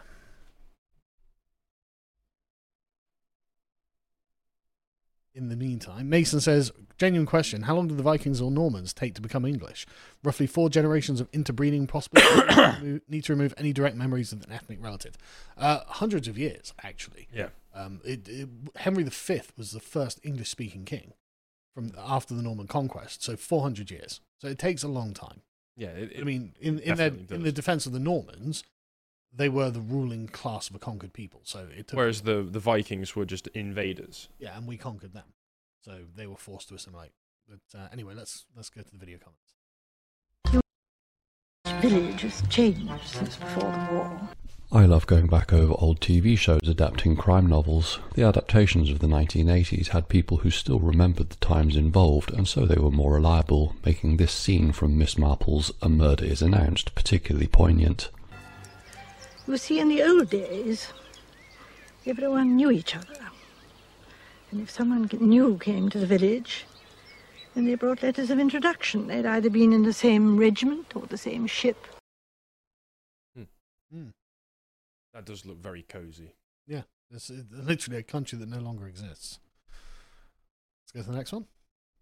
in the meantime, Mason says, genuine question, how long did the Vikings or Normans take to become English? Roughly four generations of interbreeding, possibly need to remove any direct memories of an ethnic relative. Uh, hundreds of years, actually. Yeah. Um, it, it, Henry the Fifth was the first English-speaking king from after the Norman conquest, so four hundred years. So it takes a long time. Yeah. It, it I mean, in in, their, definitely in does. the defense of the Normans, they were the ruling class of a conquered people. So it took Whereas the, the Vikings were just invaders. yeah, and we conquered them, so they were forced to assimilate. But uh, anyway, let's let's go to the video comments. Village has changed since before the war. I love going back over old T V shows adapting crime novels. The adaptations of the nineteen eighties had people who still remembered the times involved, and so they were more reliable, making this scene from Miss Marple's A Murder is Announced particularly poignant. You see, in the old days, everyone knew each other. And if someone new came to the village, then they brought letters of introduction. They'd either been in the same regiment or the same ship. Hmm. Mm. That does look very cozy. Yeah, it's uh, literally a country that no longer exists. Let's go to the next one.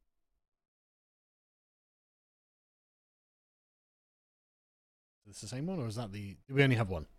Is this the same one, or is that the... Do we only have one?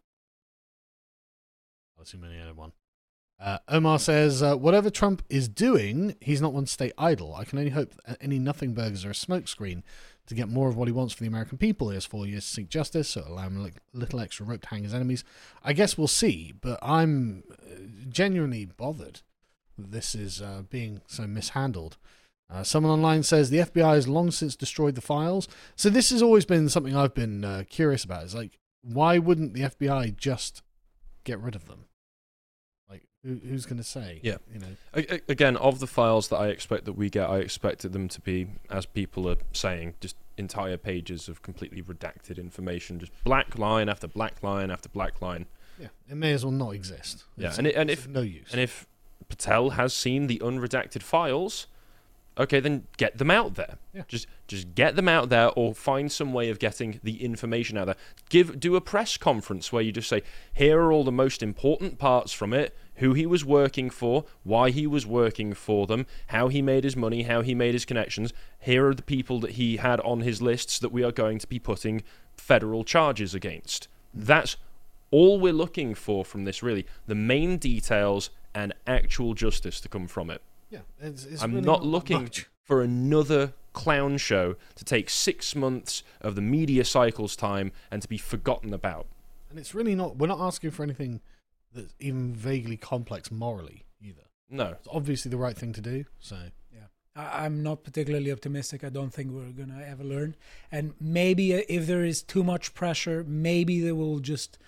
I assume we only have one. Uh, Omar says, uh, whatever Trump is doing, he's not one to stay idle. I can only hope that any nothing burgers are a smokescreen to get more of what he wants for the American people. He has four years to seek justice, so allow him a little extra rope to hang his enemies. I guess we'll see, but I'm genuinely bothered that this is uh, being so mishandled. Uh, someone online says the F B I has long since destroyed the files. So this has always been something I've been uh, curious about. Is like, why wouldn't the F B I just get rid of them? Like, who, who's going to say? Yeah. You know. A- Again, of the files that I expect that we get, I expected them to be, as people are saying, just entire pages of completely redacted information, just black line after black line after black line. Yeah, it may as well not exist. Yeah, It's, and it, and it's if of no use. and if Patel has seen the unredacted files, okay, then get them out there. Yeah. Just just get them out there, or find some way of getting the information out there. Give do a press conference where you just say, here are all the most important parts from it, who he was working for, why he was working for them, how he made his money, how he made his connections. Here are the people that he had on his lists that we are going to be putting federal charges against. That's all we're looking for from this, really. The main details and actual justice to come from it. Yeah, it's, it's I'm really not that looking much. for another clown show to take six months of the media cycle's time and to be forgotten about. And it's really not. We're not asking for anything that's even vaguely complex morally either. No. It's obviously the right thing to do. So Yeah, I, I'm not particularly optimistic. I don't think we're gonna ever learn. And maybe uh, if there is too much pressure, maybe they will just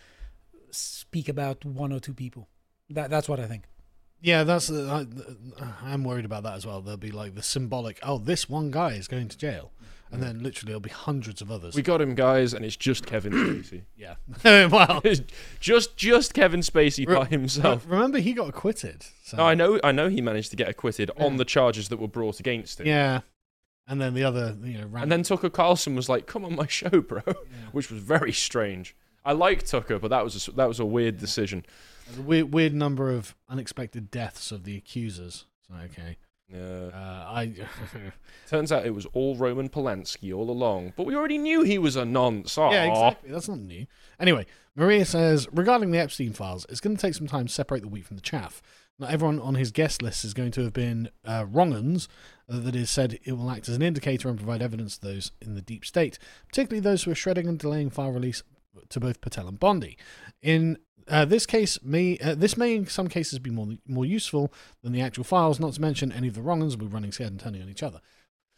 speak about one or two people. That that's what I think. yeah, that's. Uh, I, I'm worried about that as well. There'll be like the symbolic. Oh, this one guy is going to jail, and then literally there'll be hundreds of others. We got him, guys, and it's just Kevin Spacey. yeah. Well, It's just just Kevin Spacey re- by himself. re- remember he got acquitted. So. No, I know I know he managed to get acquitted Yeah. on the charges that were brought against him. Yeah. And then the other, you know, ran- And then Tucker Carlson was like, "Come on my show, bro," which was very strange. I like Tucker, but that was a, that was a weird decision. the weird, weird number of unexpected deaths of the accusers. So okay. Yeah. Uh, I. Turns out it was all Roman Polanski all along, but we already knew he was a nonce. Aw. Yeah, exactly. That's not new. Anyway, Maria says, regarding the Epstein files, it's going to take some time to separate the wheat from the chaff. Not everyone on his guest list is going to have been uh, wrong-uns, uh, that is said it will act as an indicator and provide evidence to those in the deep state, particularly those who are shredding and delaying file release to both Patel and Bondi. In uh, this case, may uh, this may in some cases be more more useful than the actual files, not to mention any of the wrong-uns will be running scared and turning on each other.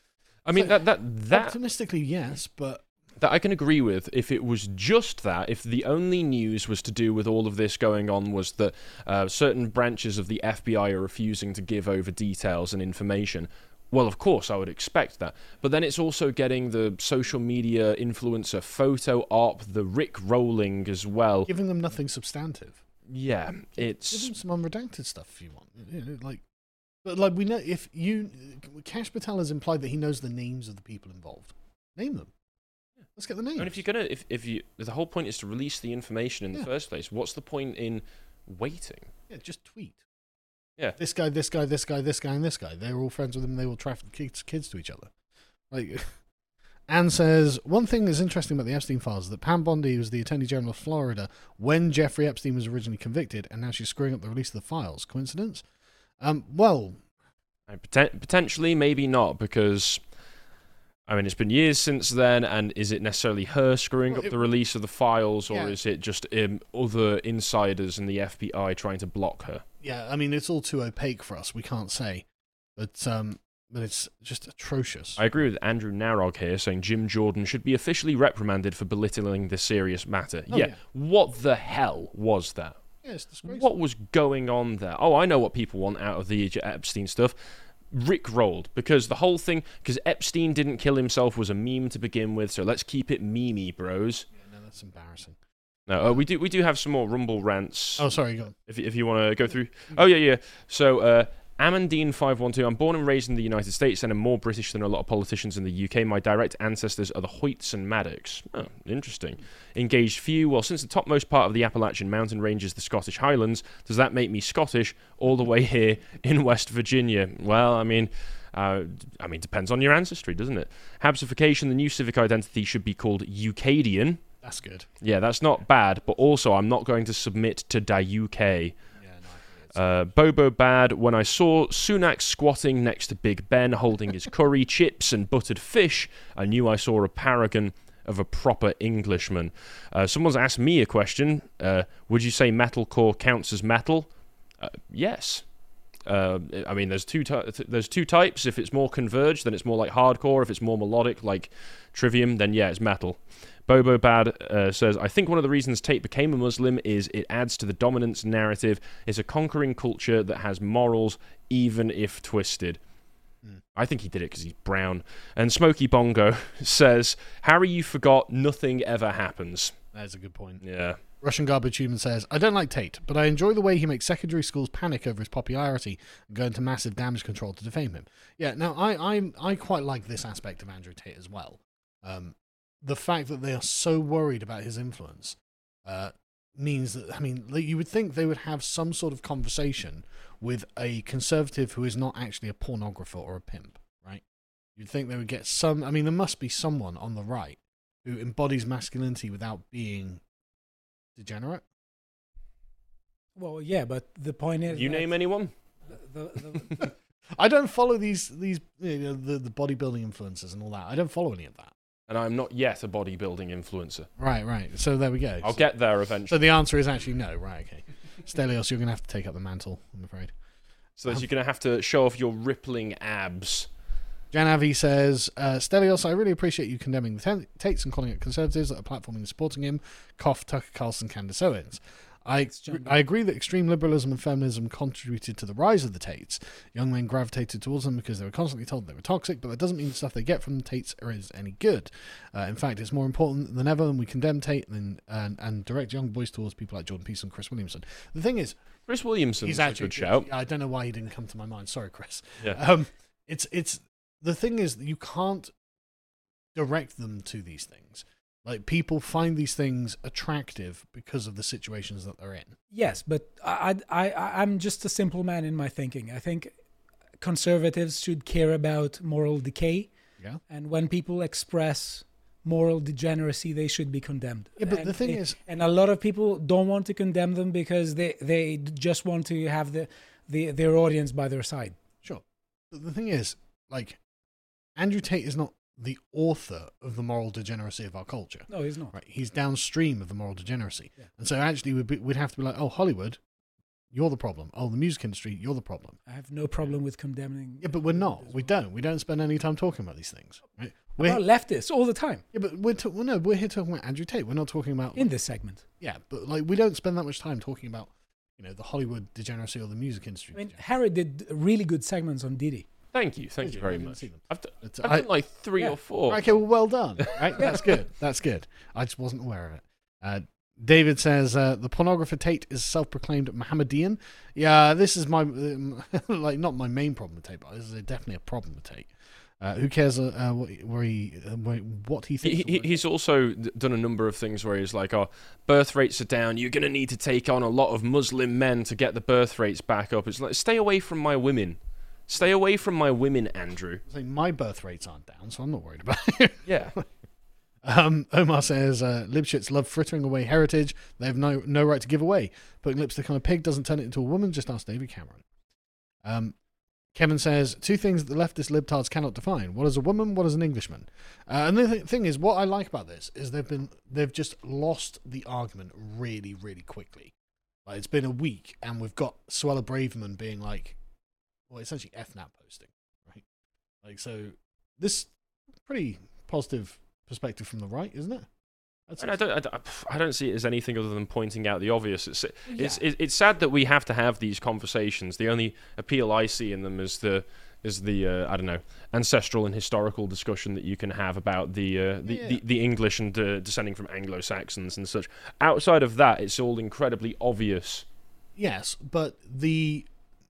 I mean So, that that that Optimistically, yes, but that I can agree with if it was just that, if the only news was to do with all of this going on was that uh, certain branches of the F B I are refusing to give over details and information. Well, of course, I would expect that. But then it's also getting the social media influencer photo op, the Rick rolling as well. giving them nothing substantive. Yeah, Give it's... them some unredacted stuff if you want. You know, like, but like we know, if you, Kash Patel has implied that he knows the names of the people involved. Name them. Let's get the names. And if you're gonna, if if you, the whole point is to release the information in Yeah. the first place. What's the point in waiting? Yeah, just tweet. Yeah. This guy, this guy, this guy, this guy, and this guy. They were all friends with him. They all trafficked kids, kids to each other. Like, Anne says, one thing that's interesting about the Epstein files is that Pam Bondi was the Attorney General of Florida when Jeffrey Epstein was originally convicted, and now she's screwing up the release of the files. Coincidence? Um, well... Poten- potentially, maybe not, because... I mean, it's been years since then, and is it necessarily her screwing Well, up it- the release of the files, or Yeah. is it just um, other insiders in the F B I trying to block her? Yeah, I mean, it's all too opaque for us. We can't say. But um, but it's just atrocious. I agree with Andrew Narog here, saying Jim Jordan should be officially reprimanded for belittling this serious matter. Oh, yeah, yeah. what the hell was that? Yeah, it's disgraceful. What was going on there? Oh, I know what people want out of the Epstein stuff. Rick rolled, because the whole thing, because Epstein didn't kill himself was a meme to begin with, so let's keep it memey, bros. Yeah, no, that's embarrassing. No, uh, we do we do have some more Rumble rants. Oh, sorry, go on. If if you want to go through. Oh yeah, yeah. So uh, Amandine five one two. I'm born and raised in the United States and am more British than a lot of politicians in the U K. My direct ancestors are the Hoyts and Maddocks. Oh, interesting. Engaged few. Well, since the topmost part of the Appalachian mountain range is the Scottish Highlands, does that make me Scottish all the way here in West Virginia? Well, I mean... Uh, I mean, depends on your ancestry, doesn't it? Habsification, the new civic identity should be called Eucadian. That's good. Yeah, that's not bad, but also I'm not going to submit to D U K. Uh, Bobo Bad, when I saw Sunak squatting next to Big Ben holding his curry, chips and buttered fish, I knew I saw a paragon of a proper Englishman. Uh, someone's asked me a question. Uh, would you say metalcore counts as metal? Uh, yes. Uh, I mean, there's two ty- there's two types. If it's more converged, then it's more like hardcore. If it's more melodic, like Trivium, then yeah, it's metal. Bobo Bad uh, says, I think one of the reasons Tate became a Muslim is it adds to the dominance narrative. It's a conquering culture that has morals, even if twisted. Mm. I think he did it because he's brown. And Smokey Bongo says, Harry, you forgot nothing ever happens. That's a good point. Yeah. Russian Garbage Human says, I don't like Tate, but I enjoy the way he makes secondary schools panic over his popularity and go into massive damage control to defame him. Yeah, now, I I, I quite like this aspect of Andrew Tate as well. Um, the fact that they are so worried about his influence uh, means that, I mean, you would think they would have some sort of conversation with a conservative who is not actually a pornographer or a pimp, right? You'd think they would get some, I mean, there must be someone on the right who embodies masculinity without being degenerate. Well, yeah, but the point is, You name anyone? The, the, the, I don't follow these these you know, the the bodybuilding influencers and all that. I don't follow any of that. And I'm not yet a bodybuilding influencer. Right, right. So there we go. I'll so, get there eventually. So the answer is actually no. Right, okay. Stelios, you're going to have to take up the mantle, I'm afraid. So um, you're going to have to show off your rippling abs. Jan Avi says, uh, Stelios, I really appreciate you condemning the Tates and calling it conservatives that are platforming and supporting him. Cough, Tucker Carlson, Candace Owens. I I agree that extreme liberalism and feminism contributed to the rise of the Tates. Young men gravitated towards them because they were constantly told they were toxic, but that doesn't mean the stuff they get from the Tates is any good. Uh, in fact, it's more important than ever when we condemn Tate and, and, and direct young boys towards people like Jordan Peterson and Chris Williamson. The thing is, Chris Williamson's he's actually a good shout. I don't know why he didn't come to my mind. Sorry, Chris. Yeah. Um, it's it's the thing is that you can't direct them to these things. Like, people find these things attractive because of the situations that they're in. Yes, but I, I, I, I'm just a simple man in my thinking. I think conservatives should care about moral decay. Yeah. And when people express moral degeneracy, they should be condemned. Yeah, but and the thing they, is... And a lot of people don't want to condemn them because they, they just want to have the, the their audience by their side. Sure. But the thing is, like, Andrew Tate is not the author of the moral degeneracy of our culture. No, he's not. Right, he's downstream of the moral degeneracy. Yeah. And so actually we'd, be, we'd have to be like, oh, Hollywood, you're the problem. Oh, the music industry, you're the problem. I have no problem with condemning. Yeah, but we're not. We don't. We don't spend any time talking about these things. Right? We're about leftists all the time. Yeah, but we're, to, well, no, we're here talking about Andrew Tate. We're not talking about... In this segment. Yeah, but like we don't spend that much time talking about, you know, the Hollywood degeneracy or the music industry. I mean, Harry did really good segments on Diddy. Thank you, thank you very much. I've, d- I've I, done like three yeah. or four. Okay, well, well done. Right, that's good. That's good. I just wasn't aware of it. Uh, David says uh, the pornographer Tate is self-proclaimed Mohammedan. Yeah, this is my um, like not my main problem with Tate, but this is definitely a problem with Tate. Uh, who cares uh, uh, what, where he, uh, where, what he thinks? He, he, he's also done a number of things where he's like, oh, birth rates are down. You're going to need to take on a lot of Muslim men to get the birth rates back up. It's like, stay away from my women. Stay away from my women, Andrew. Like, my birth rates aren't down, so I'm not worried about it. Yeah. Um, Omar says, uh, Libshits love frittering away heritage they have no no right to give away. Putting lipstick on a pig doesn't turn it into a woman, just ask David Cameron. Um, Kevin says, two things that the leftist libtards cannot define. What is a woman? What is an Englishman? Uh, and the th- thing is, what I like about this is they've been they've just lost the argument really, really quickly. Like, it's been a week, and we've got Suella Braverman being like, well, essentially F NAP posting, right? Like, so this pretty positive perspective from the right, isn't it? And I don't, I don't, I don't see it as anything other than pointing out the obvious. It's, Yeah. it's, it's sad that we have to have these conversations. The only appeal I see in them is the, is the, uh, I don't know, ancestral and historical discussion that you can have about the, uh, the, Yeah. the, the English and uh, descending from Anglo-Saxons and such. Outside of that, it's all incredibly obvious. Yes, but the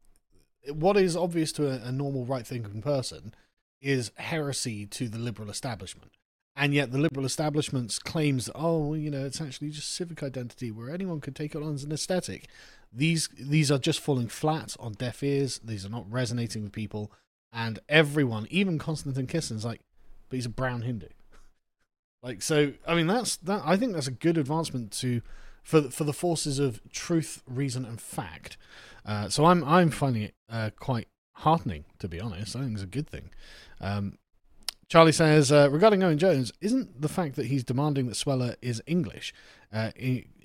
what is obvious to a, a normal right-thinking person is heresy to the liberal establishment. And yet the liberal establishment's claims, oh, you know, it's actually just civic identity where anyone could take it on as an aesthetic. These these are just falling flat on deaf ears. These are not resonating with people. And everyone, even Konstantin Kissin's like, but he's a brown Hindu. Like, so, I mean, that's that. I think that's a good advancement to for for the forces of truth, reason, and fact. Uh, so I'm I'm finding it uh, quite heartening, to be honest. I think it's a good thing. Um, Charlie says, uh, regarding Owen Jones, isn't the fact that he's demanding that Suella is English, because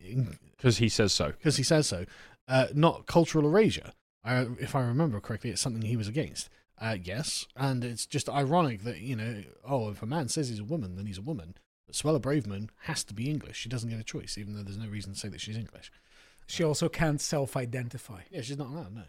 uh, he says so, because he says so, uh, not cultural erasure? Uh, if I remember correctly, it's something he was against. Uh, yes, and it's just ironic that, you know, oh, if a man says he's a woman, then he's a woman. But Suella Braverman has to be English. She doesn't get a choice, even though there's no reason to say that she's English. She also can't self-identify. Yeah, she's not allowed, no.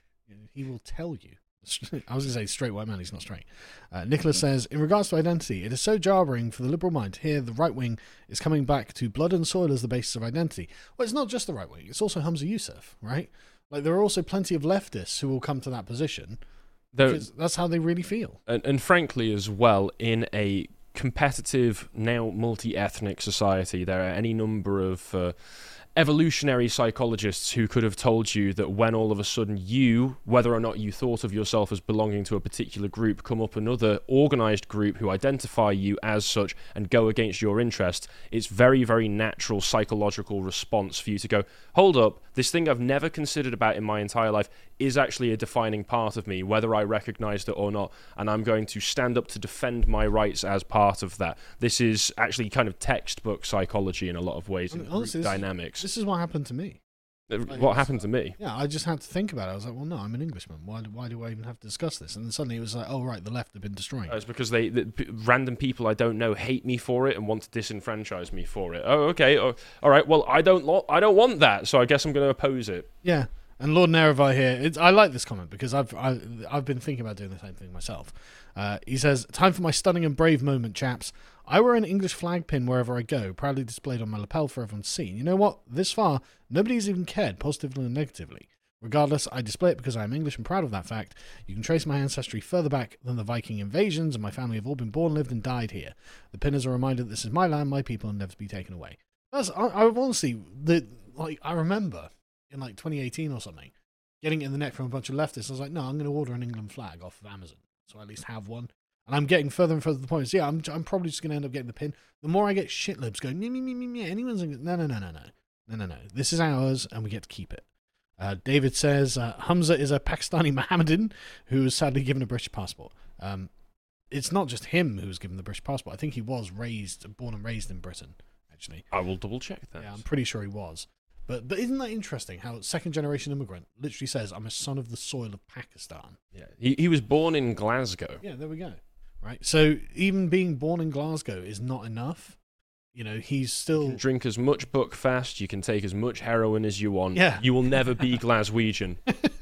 He will tell you. I was going to say straight white man, he's not straight. Uh, Nicholas says, in regards to identity, it is so jarring for the liberal mind to hear the right wing is coming back to blood and soil as the basis of identity. Well, it's not just the right wing, it's also Humza Yousaf, right? Like, there are also plenty of leftists who will come to that position because that's how they really feel. And, and frankly, as well, in a competitive, now multi-ethnic society, there are any number of uh, evolutionary psychologists who could have told you that when all of a sudden you, whether or not you thought of yourself as belonging to a particular group, come up another organised group who identify you as such and go against your interests, it's very, very natural psychological response for you to go, hold up, this thing I've never considered about in my entire life is actually a defining part of me, whether I recognise it or not, and I'm going to stand up to defend my rights as part of that. This is actually kind of textbook psychology in a lot of ways, I mean, and honestly, group this- dynamics. This is what happened to me. Like, What happened to me? Yeah, I just had to think about it. I was like, well, no, I'm an Englishman. Why do, why do I even have to discuss this? And then suddenly it was like, oh, right, the left have been destroying. Oh, it's because they, the, p- random people I don't know hate me for it and want to disenfranchise me for it. Oh, okay. Oh, all right. Well, I don't. Lo- I don't want that. So I guess I'm going to oppose it. Yeah, and Lord Nerevar here. It's, I like this comment because I've I, I've been thinking about doing the same thing myself. Uh, he says, "Time for my stunning and brave moment, chaps. I wear an English flag pin wherever I go, proudly displayed on my lapel for everyone to see. You know what? This far, nobody's even cared, positively or negatively. Regardless, I display it because I am English and proud of that fact. You can trace my ancestry further back than the Viking invasions, and my family have all been born, lived, and died here. The pin is a reminder that this is my land, my people, and never to be taken away." That's I, I honestly the like I remember in like twenty eighteen or something, getting it in the neck from a bunch of leftists. I was like, no, I'm going to order an England flag off of Amazon, so I at least have one. And I'm getting further and further to the point. So yeah, I'm I'm probably just going to end up getting the pin. The more I get shitlibs going, me me me me me, anyone's gonna, no no no no no no no no. This is ours, and we get to keep it. Uh, David says uh, Humza is a Pakistani Mohammedan who was sadly given a British passport. Um, it's not just him who was given the British passport. I think he was raised, born and raised in Britain. Actually, I will double check that. Yeah, I'm pretty sure he was. But but isn't that interesting? How second generation immigrant literally says, "I'm a son of the soil of Pakistan." Yeah, he he was born in Glasgow. Yeah, there we go. Right. So even being born in Glasgow is not enough. You know, he's still You can drink as much Buckfast, you can take as much heroin as you want. Yeah. You will never be Glaswegian.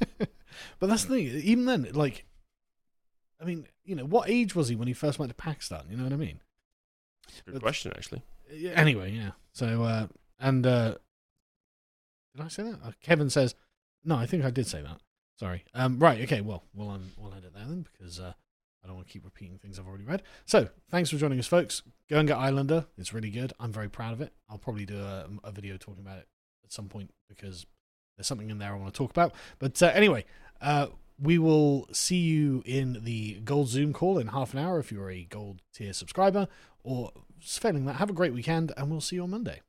But that's the thing. Even then, like, I mean, you know, what age was he when he first went to Pakistan? You know what I mean? Good But- question, actually. Yeah, anyway, yeah. So, uh, and uh, did I say that? Uh, Kevin says, no, I think I did say that. Sorry. Um, right. Okay. Well, we'll um, we'll end it there then because uh, I don't want to keep repeating things I've already read. So, thanks for joining us, folks. Go and get Islander. It's really good. I'm very proud of it. I'll probably do a, a video talking about it at some point because there's something in there I want to talk about. But uh, anyway, uh, we will see you in the Gold Zoom call in half an hour if you're a Gold tier subscriber. Or, failing that, have a great weekend, and we'll see you on Monday.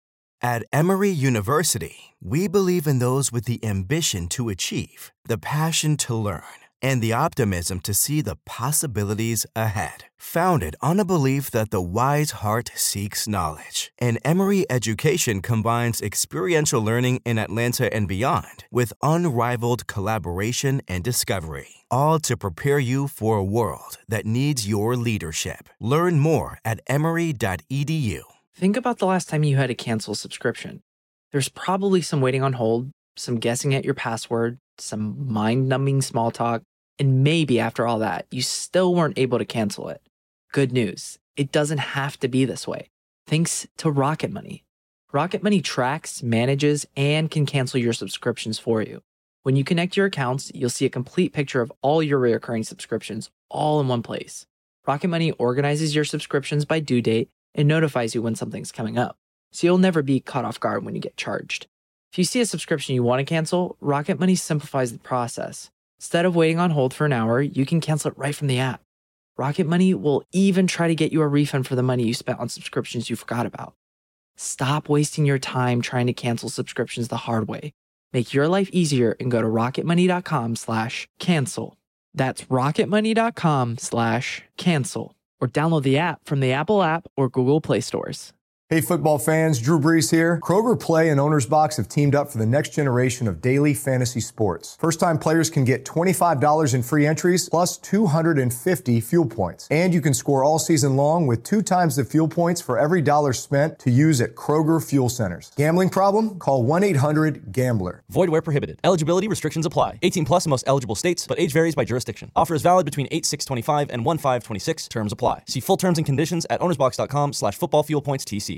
At Emory University, we believe in those with the ambition to achieve, the passion to learn, and the optimism to see the possibilities ahead. Founded on a belief that the wise heart seeks knowledge, and Emory education combines experiential learning in Atlanta and beyond with unrivaled collaboration and discovery, all to prepare you for a world that needs your leadership. Learn more at emory dot e d u. Think about the last time you had to cancel a subscription. There's probably some waiting on hold, some guessing at your password, some mind-numbing small talk, and maybe after all that, you still weren't able to cancel it. Good news, it doesn't have to be this way. Thanks to Rocket Money. Rocket Money tracks, manages, and can cancel your subscriptions for you. When you connect your accounts, you'll see a complete picture of all your recurring subscriptions all in one place. Rocket Money organizes your subscriptions by due date and notifies you when something's coming up, so you'll never be caught off guard when you get charged. If you see a subscription you want to cancel, Rocket Money simplifies the process. Instead of waiting on hold for an hour, you can cancel it right from the app. Rocket Money will even try to get you a refund for the money you spent on subscriptions you forgot about. Stop wasting your time trying to cancel subscriptions the hard way. Make your life easier and go to rocketmoney.com slash cancel. That's rocketmoney.com slash cancel. Or download the app from the Apple app or Google Play stores. Hey, football fans, Drew Brees here. Kroger Play and Owner's Box have teamed up for the next generation of daily fantasy sports. First-time players can get twenty-five dollars in free entries plus two hundred fifty fuel points. And you can score all season long with two times the fuel points for every dollar spent to use at Kroger Fuel Centers. Gambling problem? Call one eight hundred gambler. Void where prohibited. Eligibility restrictions apply. eighteen plus in most eligible states, but age varies by jurisdiction. Offer is valid between eight six twenty-five and one five twenty-six. Terms apply. See full terms and conditions at ownersbox.com slash football fuel points TC.